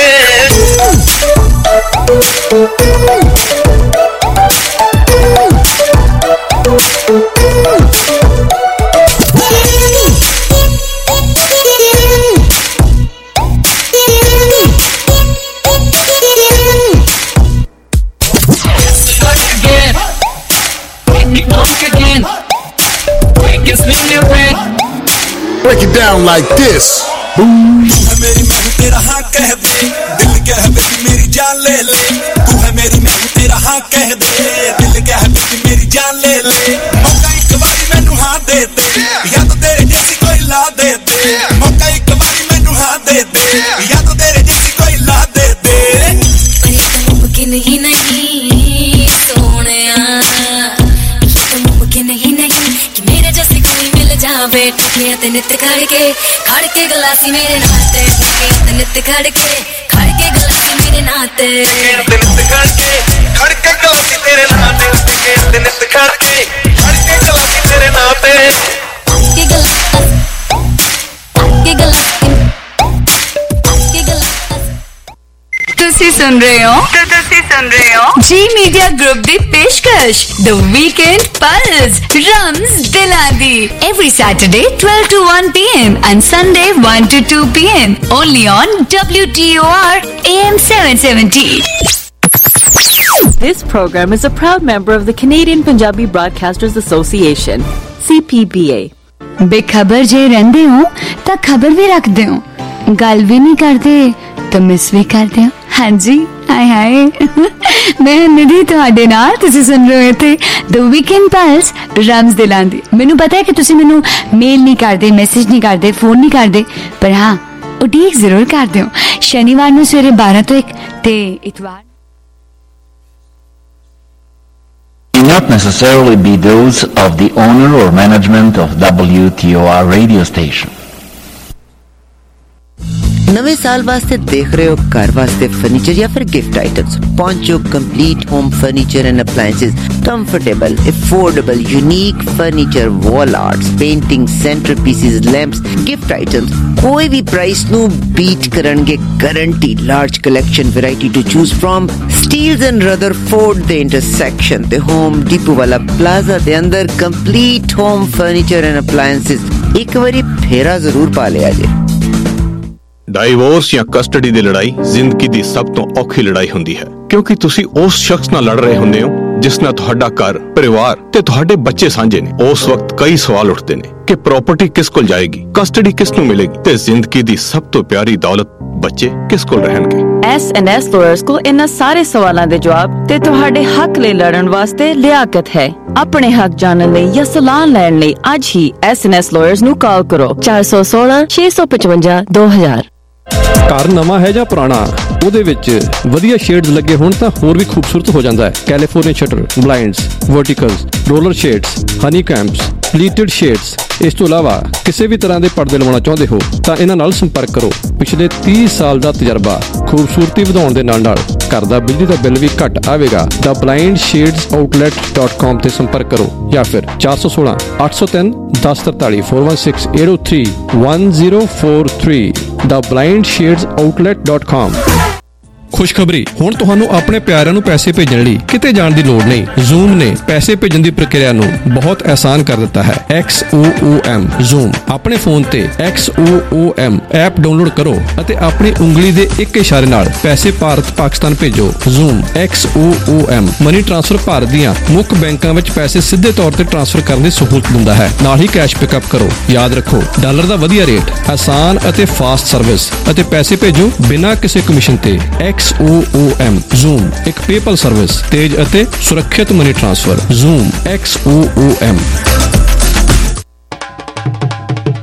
Break it down like this. मेरी मैं तेरा हाँ कह दे दिल कह दे मेरी जान ले ले तू है मेरी मैं तेरा हाँ कह दे दिल कह दे मेरी जान ले ले मौका एक बारी मैनू हाँ दे दे या तो तेरे जैसी कोई ला दे दे मौका एक बारी मैनू हाँ दे दे या तो तेरे जैसी कोई ला दे दे मुमकिन ही नहीं सोनिया मुमकिन ही नहीं कि मेरे जैसी कोई मिल जावे टुकड़ियां ते नित खड़के खड़के गलासी मेरे नाते टुकड़ियां ते नित खड़के खड़के गलासी मेरे नाते नित खड़के खड़के गलासी तेरे नाते टुकड़ियां ते नित खड़के खड़के गलासी तेरे नाते के गलासी के गलासी ਤੁਸੀਂ ਸੁਣ ਰਹੇ ਹੋ ਤੁਸੀਂ ਸੁਣ ਰਹੇ ਹੋ ਜੀ ਮੀਡੀਆ ਗਰੁੱਪ ਦੀ ਪੇਸ਼ਕਸ਼ ਦ ਵੀਕਐਂਡ ਪਲਸ ਰਮਜ਼ ਦਿਲਾਂ ਦੀ every Saturday twelve to one p m and Sunday one to two p m only on W T O R A M seven seventy. This program is a proud member of the Canadian Punjabi Broadcasters Association, C P B A. ਬੇਖਬਰ ਜੇ ਰਹਿੰਦੇ ਹੋ ਤਾਂ ਖਬਰ ਵੀ ਰੱਖਦੇ ਹੋ ਗੱਲ ਵੀ ਨਹੀਂ ਕਰਦੇ ਤਾਂ ਮਿਸ ਵੀ ਕਰਦੇ ਹੋ ਹਾਂਜੀ ਹਾਏ ਹਾਏ ਮੈਂ ਨਿਧੀ ਤੁਹਾਡੇ ਨਾਲ ਤੁਸੀਂ ਸੁਣ ਰਹੇ ਹੋ ਇੱਥੇ ਦ ਵੀਕਐਂਡ ਪਲਸ ਰਮਜ਼ ਦਿਲਾਂ ਦੀ ਮੈਨੂੰ ਪਤਾ ਹੈ ਕਿ ਤੁਸੀਂ ਮੈਨੂੰ ਮੇਲ ਨਹੀਂ ਕਰਦੇ ਮੈਸੇਜ ਨਹੀਂ ਕਰਦੇ ਫੋਨ ਨਹੀਂ ਕਰਦੇ ਪਰ ਹਾਂ ਉਡੀਕ ਜ਼ਰੂਰ ਕਰਦੇ ਹੋ ਸ਼ਨੀਵਾਰ ਨੂੰ ਸਵੇਰੇ ਬਾਰਾਂ ਤੋਂ ਇੱਕ ਤੇ ਇਤਵਾਰ Not necessarily be those of the owner or management of W T O R radio station. नवे साल वास्ते देख रहे हो घर वास्ते फर्नीचर या फिर गिफ्ट आइटम्स पहुंचो complete home furniture and appliances comfortable affordable unique furniture wall arts painting centre pieces lamps gift items कोई भी प्राइस नु बीट करनगे guarantee large collection variety to choose from Steeles and Rutherford the intersection the Home Depot वाला plaza दे अंदर complete home furniture and appliances एक बारी फेरा जरूर पा लिया जे ਡਾਈਵੋਰਸ ਜਾਂ ਕਸਟਡੀ ਦੀ ਲੜਾਈ ਜ਼ਿੰਦਗੀ ਦੀ ਸਭ ਤੋਂ ਔਖੀ ਲੜਾਈ ਹੁੰਦੀ ਹੈ ਕਿਉਂਕਿ ਤੁਸੀਂ ਉਸ ਸ਼ਖਸ ਨਾਲ ਲੜ ਰਹੇ ਹੁੰਦੇ ਹੋ ਜਿਸ ਨਾਲ ਤੁਹਾਡਾ ਘਰ ਪਰਿਵਾਰ ਤੇ ਤੁਹਾਡੇ ਬੱਚੇ ਸਾਂਝੇ ਨੇ ਉਸ ਵਕਤ ਕਈ ਸਵਾਲ ਉੱਠਦੇ ਨੇ ਕਿ ਪ੍ਰਾਪਰਟੀ ਕਿਸ ਕੋਲ ਜਾਏਗੀ ਕਸਟਡੀ ਕਿਸ ਨੂੰ ਮਿਲੇਗੀ ਤੇ ਜ਼ਿੰਦਗੀ ਦੀ ਸਭ ਤੋਂ ਪਿਆਰੀ ਦੌਲਤ ਬੱਚੇ ਕਿਸ ਕੋਲ ਰਹਿਣਗੇ ਐਸ ਐਂਡ ਐਸ ਲਾਇਰਸ ਕੋਲ ਇਹਨਾਂ ਸਾਰੇ ਸਵਾਲਾਂ ਦੇ ਜਵਾਬ ਤੇ ਤੁਹਾਡੇ ਹੱਕ ਲਈ ਲੜਨ ਵਾਸਤੇ ਲਿਆਕਤ ਹੈ ਆਪਣੇ ਹੱਕ ਜਾਣਨ ਲਈ ਜਾਂ ਸਲਾਹ ਲੈਣ ਲਈ ਅੱਜ ਹੀ ਐਸ ਐਂਡ ਐਸ ਲਾਇਰਸ ਨੂੰ ਕਾਲ ਕਰੋ ਚਾਰ ਸੌ ਸੋਲਾਂ ਛੇ ਸੌ ਪਚਵੰਜਾ ਦੋ ਹਜ਼ਾਰ ਘਰ ਨਵਾਂ ਹੈ ਜਾਂ ਪੁਰਾਣਾ ਉਹਦੇ ਵਿੱਚ ਵਧੀਆ ਸ਼ੇਡਸ ਲੱਗੇ ਹੋਣ ਤਾਂ ਹੋਰ ਵੀ ਖੂਬਸੂਰਤ ਹੋ ਜਾਂਦਾ ਹੈ California shutter blinds verticals roller shades honeycombs pleated shades ਇਸ ਤੋਂ ਇਲਾਵਾ ਕਿਸੇ ਵੀ ਤਰ੍ਹਾਂ ਦੇ ਪਰਦੇ ਲਵਾਉਣਾ ਚਾਹੁੰਦੇ ਹੋ ਤਾਂ ਇਹਨਾਂ ਨਾਲ ਸੰਪਰਕ ਕਰੋ ਪਿਛਲੇ ਤੀਹ ਸਾਲ ਦਾ ਤਜਰਬਾ ਖੂਬਸੂਰਤੀ ਵਧਾਉਣ ਦੇ ਨਾਲ ਨਾਲ ਘਰ ਦਾ ਬਿਜਲੀ ਦਾ ਬਿੱਲ ਵੀ ਘੱਟ ਆਵੇਗਾ ਦਾ blind shades outlet dot com ਤੇ ਸੰਪਰਕ ਕਰੋ ਜਾਂ ਫਿਰ ਚਾਰ ਸੌ ਸੋਲਾਂ ਅੱਠ ਸੌ ਤਿੰਨ ਦਸ ਤਰਤਾਲੀ four one six eight zero three one zero four three the blind shades outlet dot com ਖੁਸ਼ਖਬਰੀ ਹੁਣ ਤੁਹਾਨੂੰ ਆਪਣੇ ਪਿਆਰਿਆਂ ਨੂੰ ਪੈਸੇ ਭੇਜਣ ਲਈ ਕਿਤੇ ਜਾਣ ਦੀ ਲੋੜ ਨਹੀਂ ਜ਼ੂਮ ਨੇ ਪੈਸੇ ਭੇਜਣ ਦੀ ਪ੍ਰਕਿਰਿਆ ਨੂੰ ਬਹੁਤ ਆਸਾਨ ਕਰ ਦਿੱਤਾ ਹੈ X O O M Xoom ਆਪਣੇ ਫੋਨ ਤੇ X O O M app download ਕਰੋ ਅਤੇ ਆਪਣੀ ਉਂਗਲੀ ਦੇ ਇੱਕ ਇਸ਼ਾਰੇ ਨਾਲ ਪੈਸੇ ਭਾਰਤ ਪਾਕਿਸਤਾਨ ਭੇਜੋ Xoom X O O M money transfer Bharat ਦੀਆਂ ਮੁੱਖ ਬੈਂਕਾਂ ਵਿੱਚ ਪੈਸੇ ਸਿੱਧੇ ਤੌਰ ਤੇ ਟ੍ਰਾਂਸਫਰ ਕਰਨ ਦੀ ਸਹੂਲਤ ਦਿੰਦਾ ਹੈ ਨਾਲ ਹੀ ਕੈਸ਼ ਪਿਕਅਪ ਕਰੋ ਯਾਦ ਰੱਖੋ ਡਾਲਰ ਦਾ ਵਧੀਆ ਰੇਟ ਆਸਾਨ ਅਤੇ ਫਾਸਟ ਸਰਵਿਸ ਅਤੇ ਪੈਸੇ ਭੇਜੋ ਬਿਨਾਂ ਕਿਸੇ ਕਮਿਸ਼ਨ ਤੇ X O O M Xoom ਇੱਕ ਪੇਪਲ ਸਰਵਿਸ ਤੇਜ਼ ਅਤੇ ਸੁਰੱਖਿਅਤ money transfer Xoom X O O M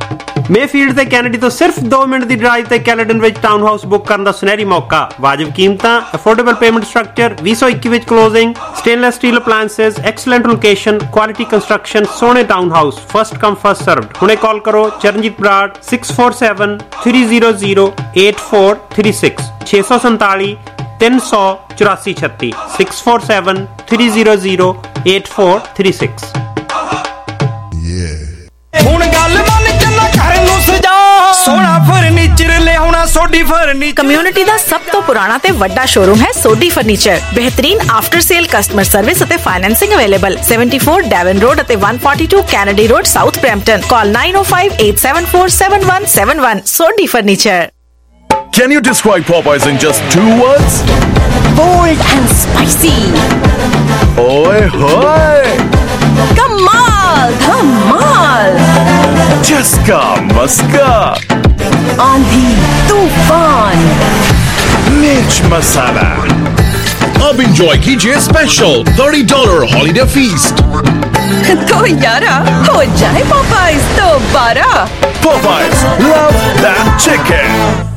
Mayfield ਤੇ ਕੈਨੇਡੀ ਤੋਂ ਸਿਰਫ ਦੋ ਮਿੰਟ ਦੀ ਡਰਾਈਵ ਤੇ ਕੈਲੇਡਨ ਵਿੱਚ ਟਾਊਨ ਹਾਊਸ ਬੁੱਕ ਕਰਨ ਦਾ ਸੁਨਹਿਰੀ ਮੌਕਾ। ਵਾਜਬ ਕੀਮਤਾਂ, ਅਫੋਰਡੇਬਲ ਪੇਮੈਂਟ ਸਟਰਕਚਰ, ਵੀਹ ਸੌ ਇੱਕੀ ਵਿੱਚ closing, stainless steel appliances, excellent location, quality construction, ਸੋਹਣੇ townhouse, first come first served. ਹੁਣੇ ਕਾਲ ਕਰੋ Charanjit Brar six four seven three zero zero eight four three six ਛੇ ਸੌ ਸੰਤਾਲੀ ਤਿੰਨ ਸੌ ਚੁਰਾਸੀ ਛੱਤੀ six four seven three zero zero eight four three six. ਹੁਣ ਗੱਲ ਮੰਨ ਚੱਲਾ ਘਰ ਨੂੰ ਸਜਾ ਸੋਹਣਾ ਫਰਨੀਚਰ ਲਿਆਉਣਾ ਸੋਡੀ ਫਰਨੀਚਰ। ਕਮਿਊਨਿਟੀ ਦਾ ਸਭ ਤੋਂ ਪੁਰਾਣਾ ਤੇ ਵੱਡਾ ਸ਼ੋਰੂਮ ਹੈ ਸੋਡੀ ਫਰਨੀਚਰ। ਬਿਹਤਰੀਨ ਆਫਟਰ ਸੇਲ ਕਸਟਮਰ ਸਰਵਿਸ ਅਤੇ financing available. Seventy four Devon road ਅਤੇ one forty-two Kennedy road south Brampton. Call nine oh five eight seven four seven one seven one। Sodhi furniture. Can you describe Popeyes in just two words? Bold and spicy. Oi hoy! Kamal Dhamal. Chaska Maska. Aandhi Tufan. Mirch Masala. Ab enjoy कीजिए special thirty dollar holiday feast. तो यारा हो जाए Popeyes दोबारा। Popeyes, love that chicken.